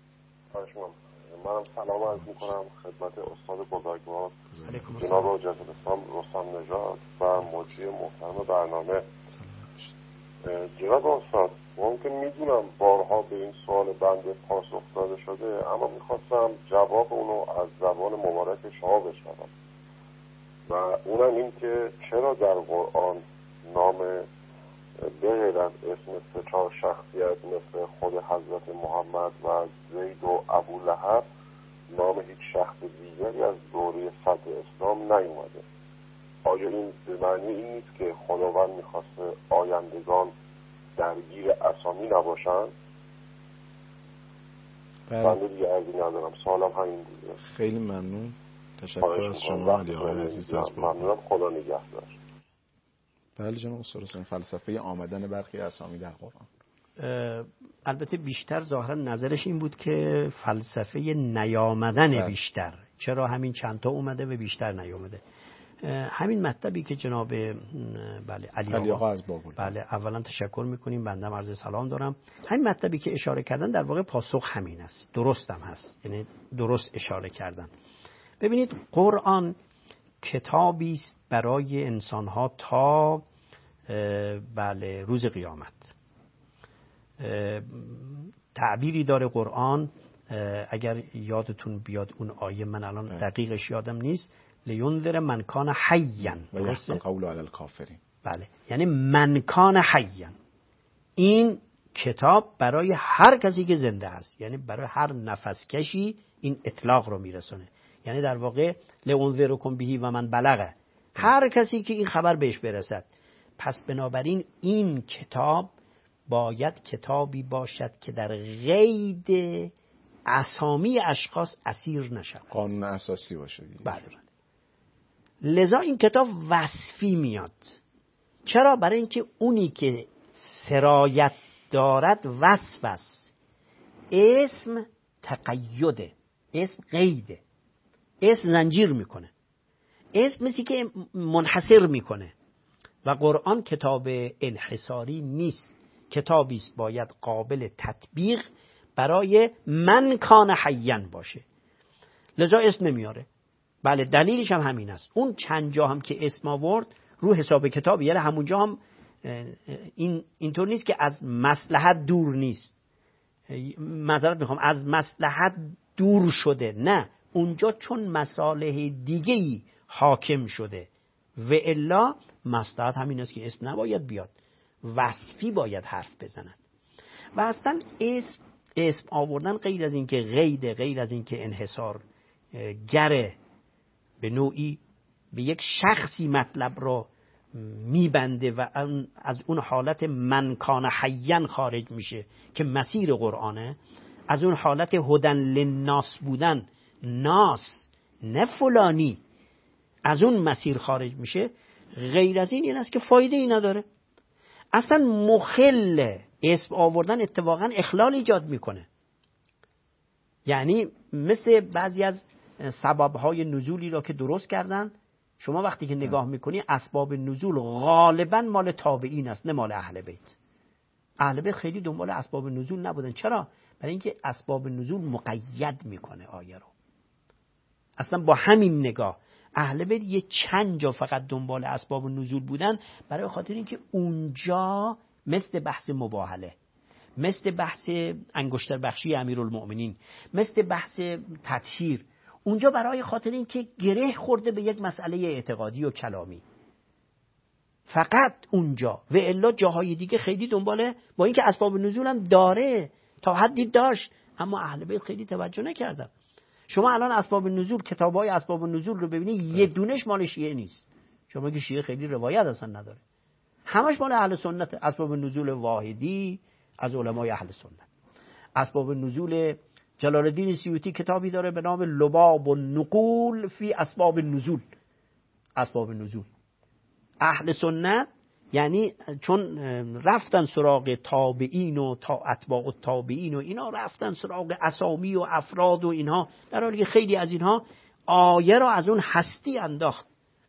منم سلام عرض می‌کنم خدمت استاد بزرگوار جناب حاجی الاسلام رستم نژاد و مجری محترم برنامه. جناب استاد، ممکن میدونم بارها به این سوال بنده پاسخ داده شده، اما میخواستم جواب اونو از زبان مبارک شما بشنوم و اونم این که چرا در قرآن نام به غیر از اسم 3-4 شخصیت مثل خود حضرت محمد و زید و ابولهب نام هیچ شخص دیگری از دوره صدر اسلام نیومده؟ آیا این به معنی این نیست که خداوند میخواسته آیندگان درگیر اسامی نباشن؟ بنده دیگه عرضی ندارم، سوالم همین دیگه. خیلی ممنون، تشکر از شما علی آقای عزیز. ممنونم، خدا نگهدار. بله جناب استاد، فلسفه آمدن برخی اسامی در قرآن. البته بیشتر ظاهرا نظرش این بود که فلسفه نیامدن بیشتر، چرا همین چند تا اومده و بیشتر نیامده. همین مطلبی که جناب علی آقا از بابل، بله اولا تشکر میکنیم، بنده عرض سلام دارم. همین مطلبی که اشاره کردن در واقع پاسخ همین است، درست هم هست، یعنی درست اشاره کردن. ببینید قرآن کتابی است برای انسانها تا روز قیامت. تعبیری داره قرآن، اگر یادتون بیاد اون آیه، من الان دقیقش یادم نیست، لینذر من کان حیا و یحسن قول علی الکافرین. بله، یعنی من کان حیا، این کتاب برای هر کسی که زنده است، یعنی برای هر نفس کشی این اطلاق رو میرسونه. یعنی در واقع لانذرکم بهی و من بلغه، هر کسی که این خبر بهش برسد. پس بنابراین این کتاب باید کتابی باشد که در قید اسامی اشخاص اسیر نشود، قانون اساسی باشه. بله. لذا این کتاب وصفی میاد. چرا؟ برای اینکه اونی که سرایت دارد وصف است. اسم تقیده، اسم قیده، اسم زنجیر میکنه، اسم مثل که منحصر میکنه. و قرآن کتاب انحصاری نیست، کتابی است باید قابل تطبیق برای من کان حیا باشه. لذا اسم نمیاره. بله، دلیلش هم همین است. اون چند جا هم که اسم آورد رو حساب کتاب، یعنی همونجا هم اینطور نیست که از مصلحت دور نیست، معذرت میخوام، از مصلحت دور شده، نه، اونجا چون مصالح دیگه‌ای حاکم شده و الا مصلحت همین است که اسم نباید بیاد، وصفی باید حرف بزند. و اصلا اسم آوردن غیر از این که غیر از این که انحصار گره به نوعی به یک شخصی مطلب را میبنده و از اون حالت من کان حیا خارج میشه که مسیر قرآنه، از اون حالت هدن للناس بودن، ناس نه فلانی، از اون مسیر خارج میشه. غیر از این است که فایده ای نداره. اصلا مخل اسم آوردن اتفاقا اخلال ایجاد میکنه. یعنی مثل بعضی از سببهای نزولی را که درست کردن. شما وقتی که نگاه میکنی اسباب نزول غالبا مال تابعین است، نه مال اهل بیت. اهل بیت خیلی دنبال اسباب نزول نبودن. چرا؟ برای اینکه اسباب نزول مقید میکنه آیه رو. اصلا با همین نگاه اهل بیت یه چند جا فقط دنبال اسباب نزول بودن، برای خاطر اینکه اونجا مثل بحث مباهله، مثل بحث انگشتر بخشی امیرالمؤمنین، مثل بحث تطهیر، اونجا برای خاطر اینکه گره خورده به یک مسئله اعتقادی و کلامی، فقط اونجا. و الا جاهای دیگه خیلی دنباله، با اینکه اسباب نزول هم داره، تا حدی داشت، اما اهل بیت خیلی توجه نکردن. شما الان اسباب نزول، کتابای اسباب نزول رو ببینید، یه دونش مال شیعه نیست. شما که شیعه خیلی روایت اصلا نداره، همش مال اهل سنت. اسباب نزول واحدی از علمای اهل سنت. اسباب نزول جلال الدین سیوطی کتابی داره به نام لباب النقول فی اسباب النزول. اسباب نزول اهل سنت، یعنی چون رفتن سراغ تابعین و اتباع التابعین و اینا، رفتن سراغ اسامی و افراد و اینها، در حالی که خیلی از اینها آیه را از اون هستی انداخت.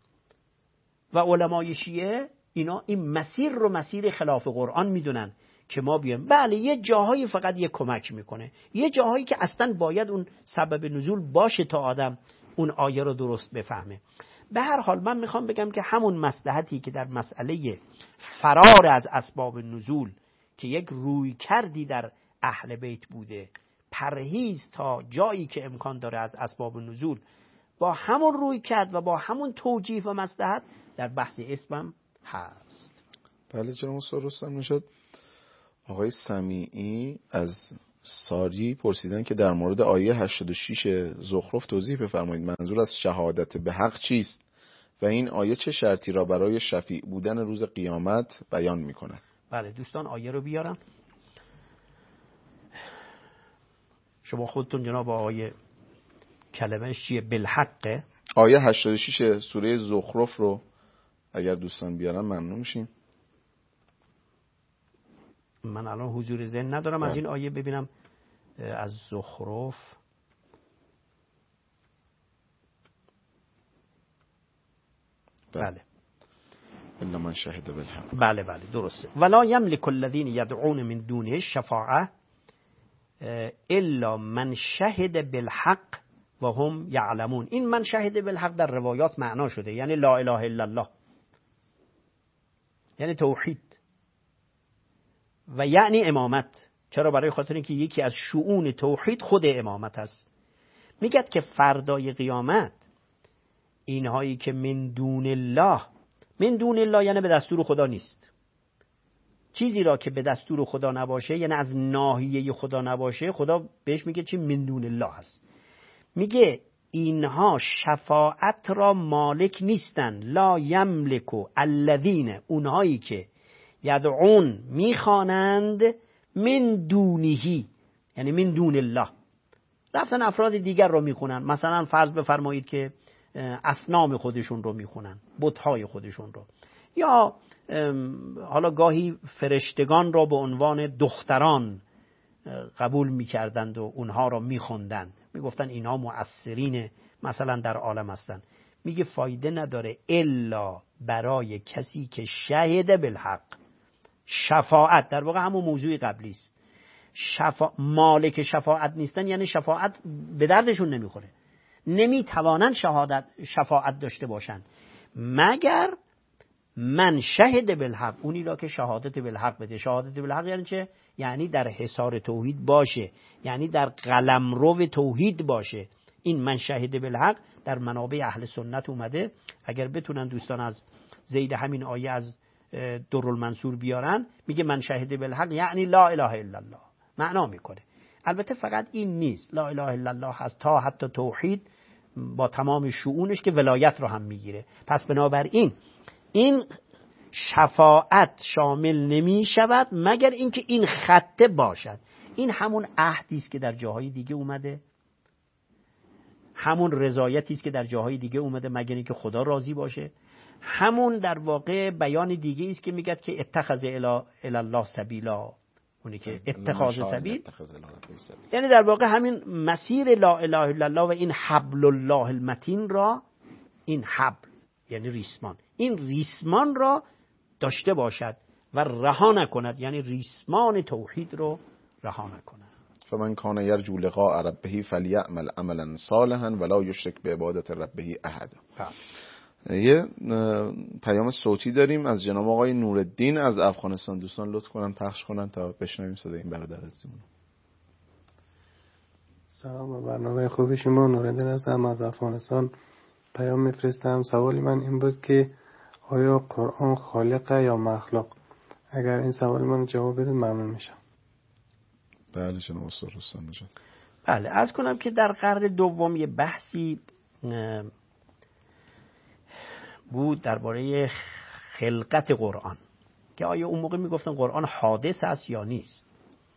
و علمای شیعه اینا این مسیر رو مسیر خلاف قرآن میدونن که ما بیایم. بله یه جاهایی فقط یه کمک میکنه، یه جاهایی که اصلا باید اون سبب نزول باشه تا آدم اون آیه رو درست بفهمه. به هر حال من میخوام بگم که همون مصلحتی که در مسئله فرار از اسباب نزول که یک روی کردی در اهل بیت بوده، پرهیز تا جایی که امکان داره از اسباب نزول، با همون روی کرد و با همون توجیه و مصلحت در بحث اسمم هست. بله جناب استاد رستم نژاد. آقای سمیعی از ساری پرسیدن که در مورد آیه 86 زخرف توضیح بفرمایید. منظور از شهادت به حق چیست و این آیه چه شرطی را برای شفیع بودن روز قیامت بیان می‌کند؟ بله دوستان آیه رو بیارن. شما خودتون جناب آیه کلمه‌اش چیه؟ بالحق. آیه 86 سوره زخرف رو اگر دوستان بیارن ممنون میشیم. من الان حضور ذهن ندارم از این آیه ببینم. از زخرف بله الا من شهد بالحق. بله درسته. ولا یملک الذین یدعون من دونه شفاعه الا من شهد بالحق و هم یعلمون. این من شهد بالحق در روایات معنا شده یعنی لا اله الا الله، یعنی توحید و یعنی امامت. چرا؟ برای خاطر اینکه یکی از شؤون توحید خود امامت است. میگه که فردای قیامت اینهایی که من دون الله، من دون الله یعنی به دستور خدا نیست، چیزی را که به دستور خدا نباشه یعنی از ناحیه خدا نباشه، خدا بهش میگه چی؟ من دون الله هست. میگه اینها شفاعت را مالک نیستن. لا یملکو الذین، اونهایی که یدعون میخوانند من دونهی یعنی من دون الله، رفتن افراد دیگر رو میخونن. مثلا فرض بفرمایید که اصنام خودشون رو میخونن، بت‌های خودشون رو، یا حالا گاهی فرشتگان را به عنوان دختران قبول میکردند و اونها را میخوندن، میگفتن اینها مؤثرین مثلا در عالم هستن. میگه فایده نداره الا برای کسی که شهد بالحق. شفاعت در واقع همون موضوع قبلی است. مالک شفاعت نیستن یعنی شفاعت به دردشون نمیخوره، نمیتوانن شفاعت داشته باشن مگر من شهد بالحق، اونی را که شهادت بالحق بده. شهادت بالحق یعنی چه؟ یعنی در حصار توحید باشه، یعنی در قلمرو توحید باشه. این من شهد بالحق در منابع اهل سنت اومده. اگر بتونن دوستان از زید همین آیه از درالمنصور بیارن، میگه من شهد بالحق یعنی لا اله الا الله، معنا میکنه. البته فقط این نیست، لا اله الا الله هست تا حتی توحید با تمام شؤونش که ولایت رو هم میگیره. پس بنابراین این شفاعت شامل نمی شود مگر اینکه این خطه باشد. این همون عهدی است که در جاهای دیگه اومده، همون رضایتی است که در جاهای دیگه اومده مگر اینکه خدا راضی باشه، همون در واقع بیان دیگه است که میگه که اتخذ الی الله سبیلا، اونی که اتخاذ سبیل، یعنی در واقع همین مسیر لا اله الا الله و این حبل الله المتین را، این حبل یعنی ریسمان، این ریسمان را داشته باشد و رها نکند، یعنی ریسمان توحید رو رها نکند. فمن کان یرجو لقاء ربه فلیعمل عملا صالحا ولا یشرک بعبادت ربه احدا. یه پیام صوتی داریم از جناب آقای نورالدین از افغانستان. دوستان لطف کنن پخش کنن تا بشنویم صدای این برادر عزیزمون. سلام، با برنامه خوب شما. نورالدین هستم از افغانستان. پیام میفرستم. سوالی من این بود که آیا قرآن خالقه یا مخلوق؟ اگر این سوال من جواب بدید ممنون میشم. بله جناب استاد رستم نژاد. بله، عرض کنم که در قرن دوم یه بحثی بود درباره خلقت قرآن که آیا اون موقع میگفتن قرآن حادث است یا نیست.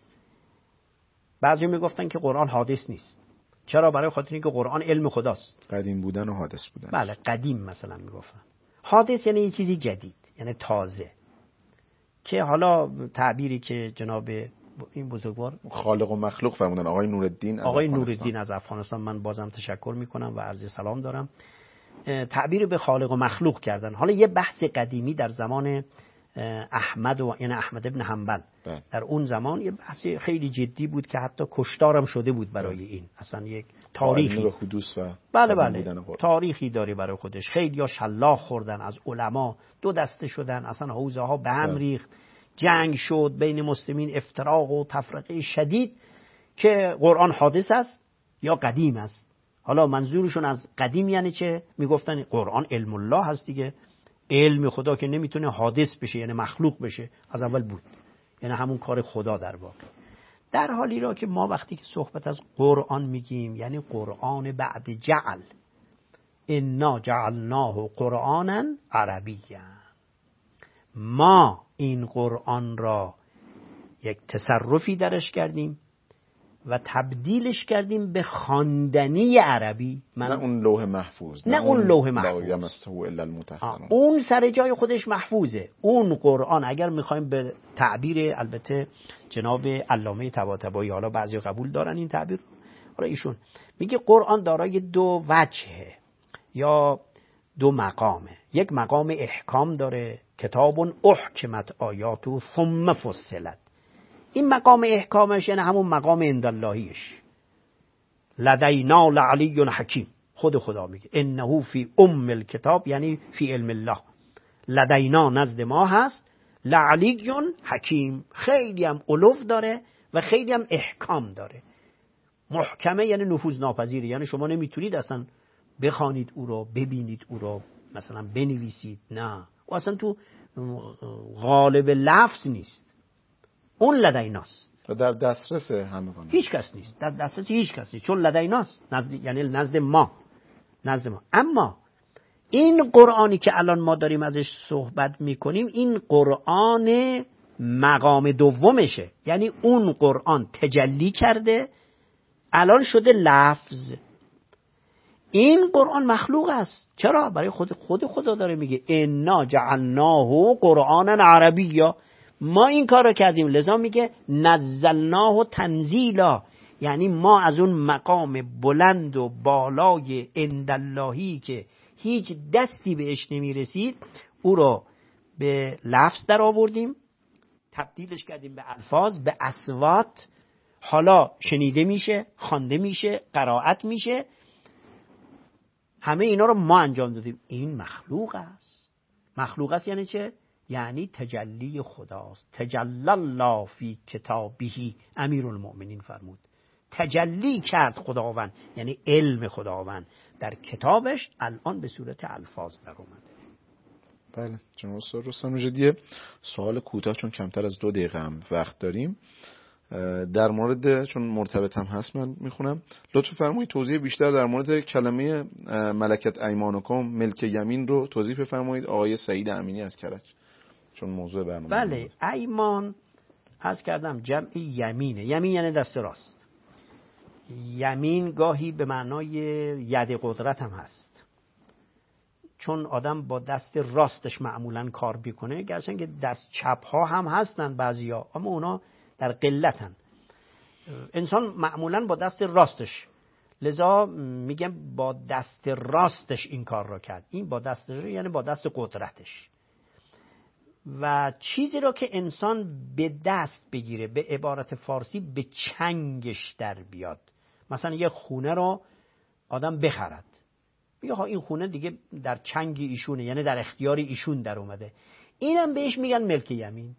بعضی میگفتن که قرآن حادث نیست. چرا؟ برای خاطر اینکه قرآن علم خداست. قدیم بودن و حادث بودن. بله، قدیم مثلا میگفتن. حادث یعنی یه چیزی جدید، یعنی تازه، که حالا تعبیری که جناب این بزرگوار خالق و مخلوق فرمودن آقای نورالدین از افغانستان، من بازم تشکر میکنم و عرض سلام دارم، تعبیر به خالق و مخلوق کردن. حالا یه بحث قدیمی در زمان احمد یعنی احمد ابن حنبل در اون زمان یه بحث خیلی جدی بود که حتی کشتارم شده بود برای این. اصلا یک تاریخی بله تاریخی داره برای خودش. خیلی ها شلاق خوردن از علما، دو دسته شدن، اصلا حوزه ها به هم ریخت، جنگ شد بین مسلمین، افتراق و تفرقه شدید که قرآن حادث است یا قدیم است. حالا منظورشون از قدیم یعنی چه؟ میگفتن قرآن علم الله هست دیگه، علم خدا که نمیتونه حادث بشه یعنی مخلوق بشه، از اول بود، یعنی همون کار خدا در واقع. در حالی را که ما وقتی که صحبت از قرآن میگیم یعنی قرآن بعد جعل، انا جعلناه قرآنا عربیا، ما این قرآن را یک تصرفی درش کردیم و تبدیلش کردیم به خواندنی عربی. نه اون لوح محفوظ، نه اون لوح محفوظ، اون سر جای خودش محفوظه. اون قرآن اگر میخوایم به تعبیر البته جناب علامه طباطبایی، حالا بعضی قبول دارن این تعبیر، حالا ایشون میگه قرآن دارای دو وجهه یا دو مقامه. یک مقام احکام داره، کتاب احکمت آیاتو ثم فصلت. این مقام احکامش یعنی همون مقام عنداللهیش، لدینا لعلی حکیم. خود خدا میگه انه فی الکتاب، یعنی فی علم الله، لدینا نزد ما هست، لعلی حکیم، خیلی هم علو داره و خیلی هم احکام داره. محکمه یعنی نفوذ ناپذیره، یعنی شما نمیتونید اصلا بخوانید او رو، ببینید او رو، مثلا بنویسید، نه، و اصلا تو غالب لفظ نیست. اون لدیناست، در دسترس همگان، هیچ کس نیست، در دسترس هیچ کس نیست، چون لدیناست، یعنی نزد ما. اما این قرآنی که الان ما داریم ازش صحبت میکنیم، این قرآن مقام دومشه، یعنی اون قرآن تجلی کرده الان شده لفظ. این قرآن مخلوق است. چرا؟ برای خود خدا داره میگه انا جعلناه قرآنا عربیا، ما این کار رو کردیم، لذا میگه نزلناه تنزیلا، یعنی ما از اون مقام بلند و بالای عنداللهی که هیچ دستی بهش نمیرسید او رو به لفظ در آوردیم، تبدیلش کردیم به الفاظ، به اصوات، حالا شنیده میشه، خوانده میشه، قرائت میشه. همه اینا رو ما انجام دادیم. این مخلوق است. مخلوق است یعنی چه؟ یعنی تجلی خداست. تجلی الله فی کتابه، امیرالمؤمنین فرمود تجلی کرد خداوند، یعنی علم خداوند در کتابش الان به صورت الفاظ در اومده. بله جناب استاد رستم نژادی، سوال کوتاه چون کمتر از 2 دقیقه هم وقت داریم، در مورد، چون مرتبط هم هست من میخونم، لطف فرمایید توضیح بیشتر در مورد کلمه ملکت ایمانکم، ملک یمین رو توضیح بفرمایید. آقای سعید امینی از کرج، چون موضوع برنامه. بله، ایمان عرض کردم جمع یمینه. یمین یعنی دست راست. یمین گاهی به معنای ید قدرت هم هست، چون آدم با دست راستش معمولا کار بیکنه، گرچه که دست چپ ها هم هستن بعضیا، اما اونا در قلتن. انسان معمولا با دست راستش، لذا میگم با دست راستش این کار را کرد. این با دست یعنی با دست قدرتش. و چیزی را که انسان به دست بگیره، به عبارت فارسی به چنگش در بیاد. مثلا یه خونه رو آدم بخرد، میگه ها این خونه دیگه در چنگ ایشونه، یعنی در اختیار ایشون در اومده. اینم بهش میگن ملک یمین.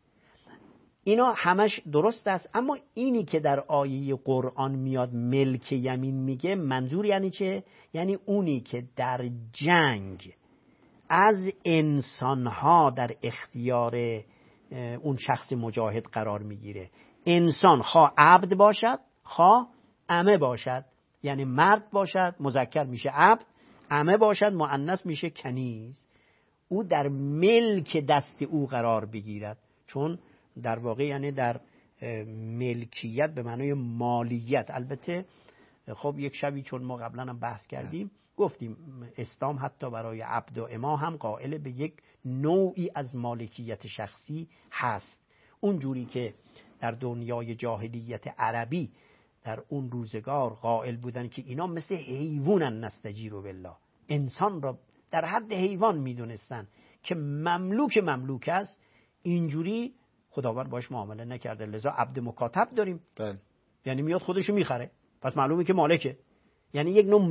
اینا همش درست است، اما اینی که در آیه قرآن میاد ملک یمین میگه، منظور یعنی چه؟ یعنی اونی که در جنگ از انسانها در اختیار اون شخص مجاهد قرار میگیره. انسان خواه عبد باشد، خواه امه باشد، یعنی مرد باشد مذکر میشه عبد، امه باشد مؤنث میشه کنیز، او در ملک دست او قرار بگیرد. چون در واقع یعنی در ملکیت به معنای مالیت. البته خب یک شبی چون ما قبلا هم بحث کردیم گفتیم اسلام حتی برای عبد و اما هم قائل به یک نوعی از مالکیت شخصی هست. اونجوری که در دنیای جاهلیت عربی در اون روزگار قائل بودن که اینا مثل حیوانن نستجیر بالله، انسان را در حد حیوان میدونستن که مملوک است، اینجوری خداوند باش معامله نکرده. لذا عبد مکاتب داریم، یعنی میاد خودشو میخره، پس معلومه که مالکه. یعنی یک نوع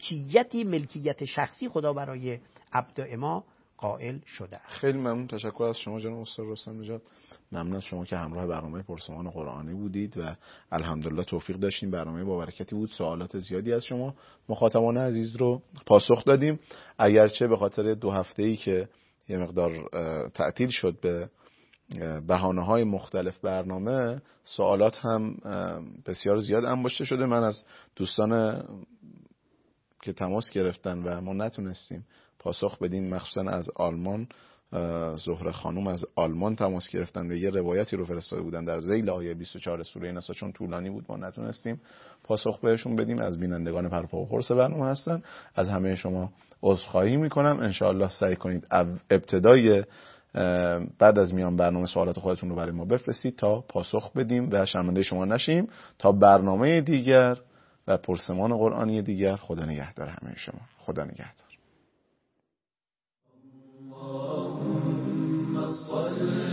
ملکیت شخصی خدا برای عبد و اما قائل شده. خیلی ممنون، تشکر از شما جناب استاد رستم نژاد. ممنون از شما که همراه برنامه پرسمان قرآنی بودید و الحمدلله توفیق داشتیم. برنامه با برکتی بود، سوالات زیادی از شما مخاطبان عزیز رو پاسخ دادیم. اگرچه به خاطر 2 هفته‌ای که یه مقدار تعطیل شد به بهانه‌های مختلف برنامه، سوالات هم بسیار زیاد انباشته شده. من از دوستان که تماس گرفتن و ما نتونستیم پاسخ بدیم، مخصوصا از آلمان، زهره خانم از آلمان تماس گرفتن و یه روایتی رو فرستاده بودن در ذیل آیه 24 سوره نساء، چون طولانی بود ما نتونستیم پاسخ بهشون بدیم. از بینندگان پرپا و پرس برنامه هستن. از همه شما عذرخواهی میکنم. انشاءالله سعی کنید ابتدای بعد از میان برنامه سوالات خودتون رو برای ما بفرستید تا پاسخ بدیم و شرمنده شما نشیم. تا برنامه دیگر و پرسمان قرآنی دیگر، خدا نگهدار همه شما. خدا نگهدار.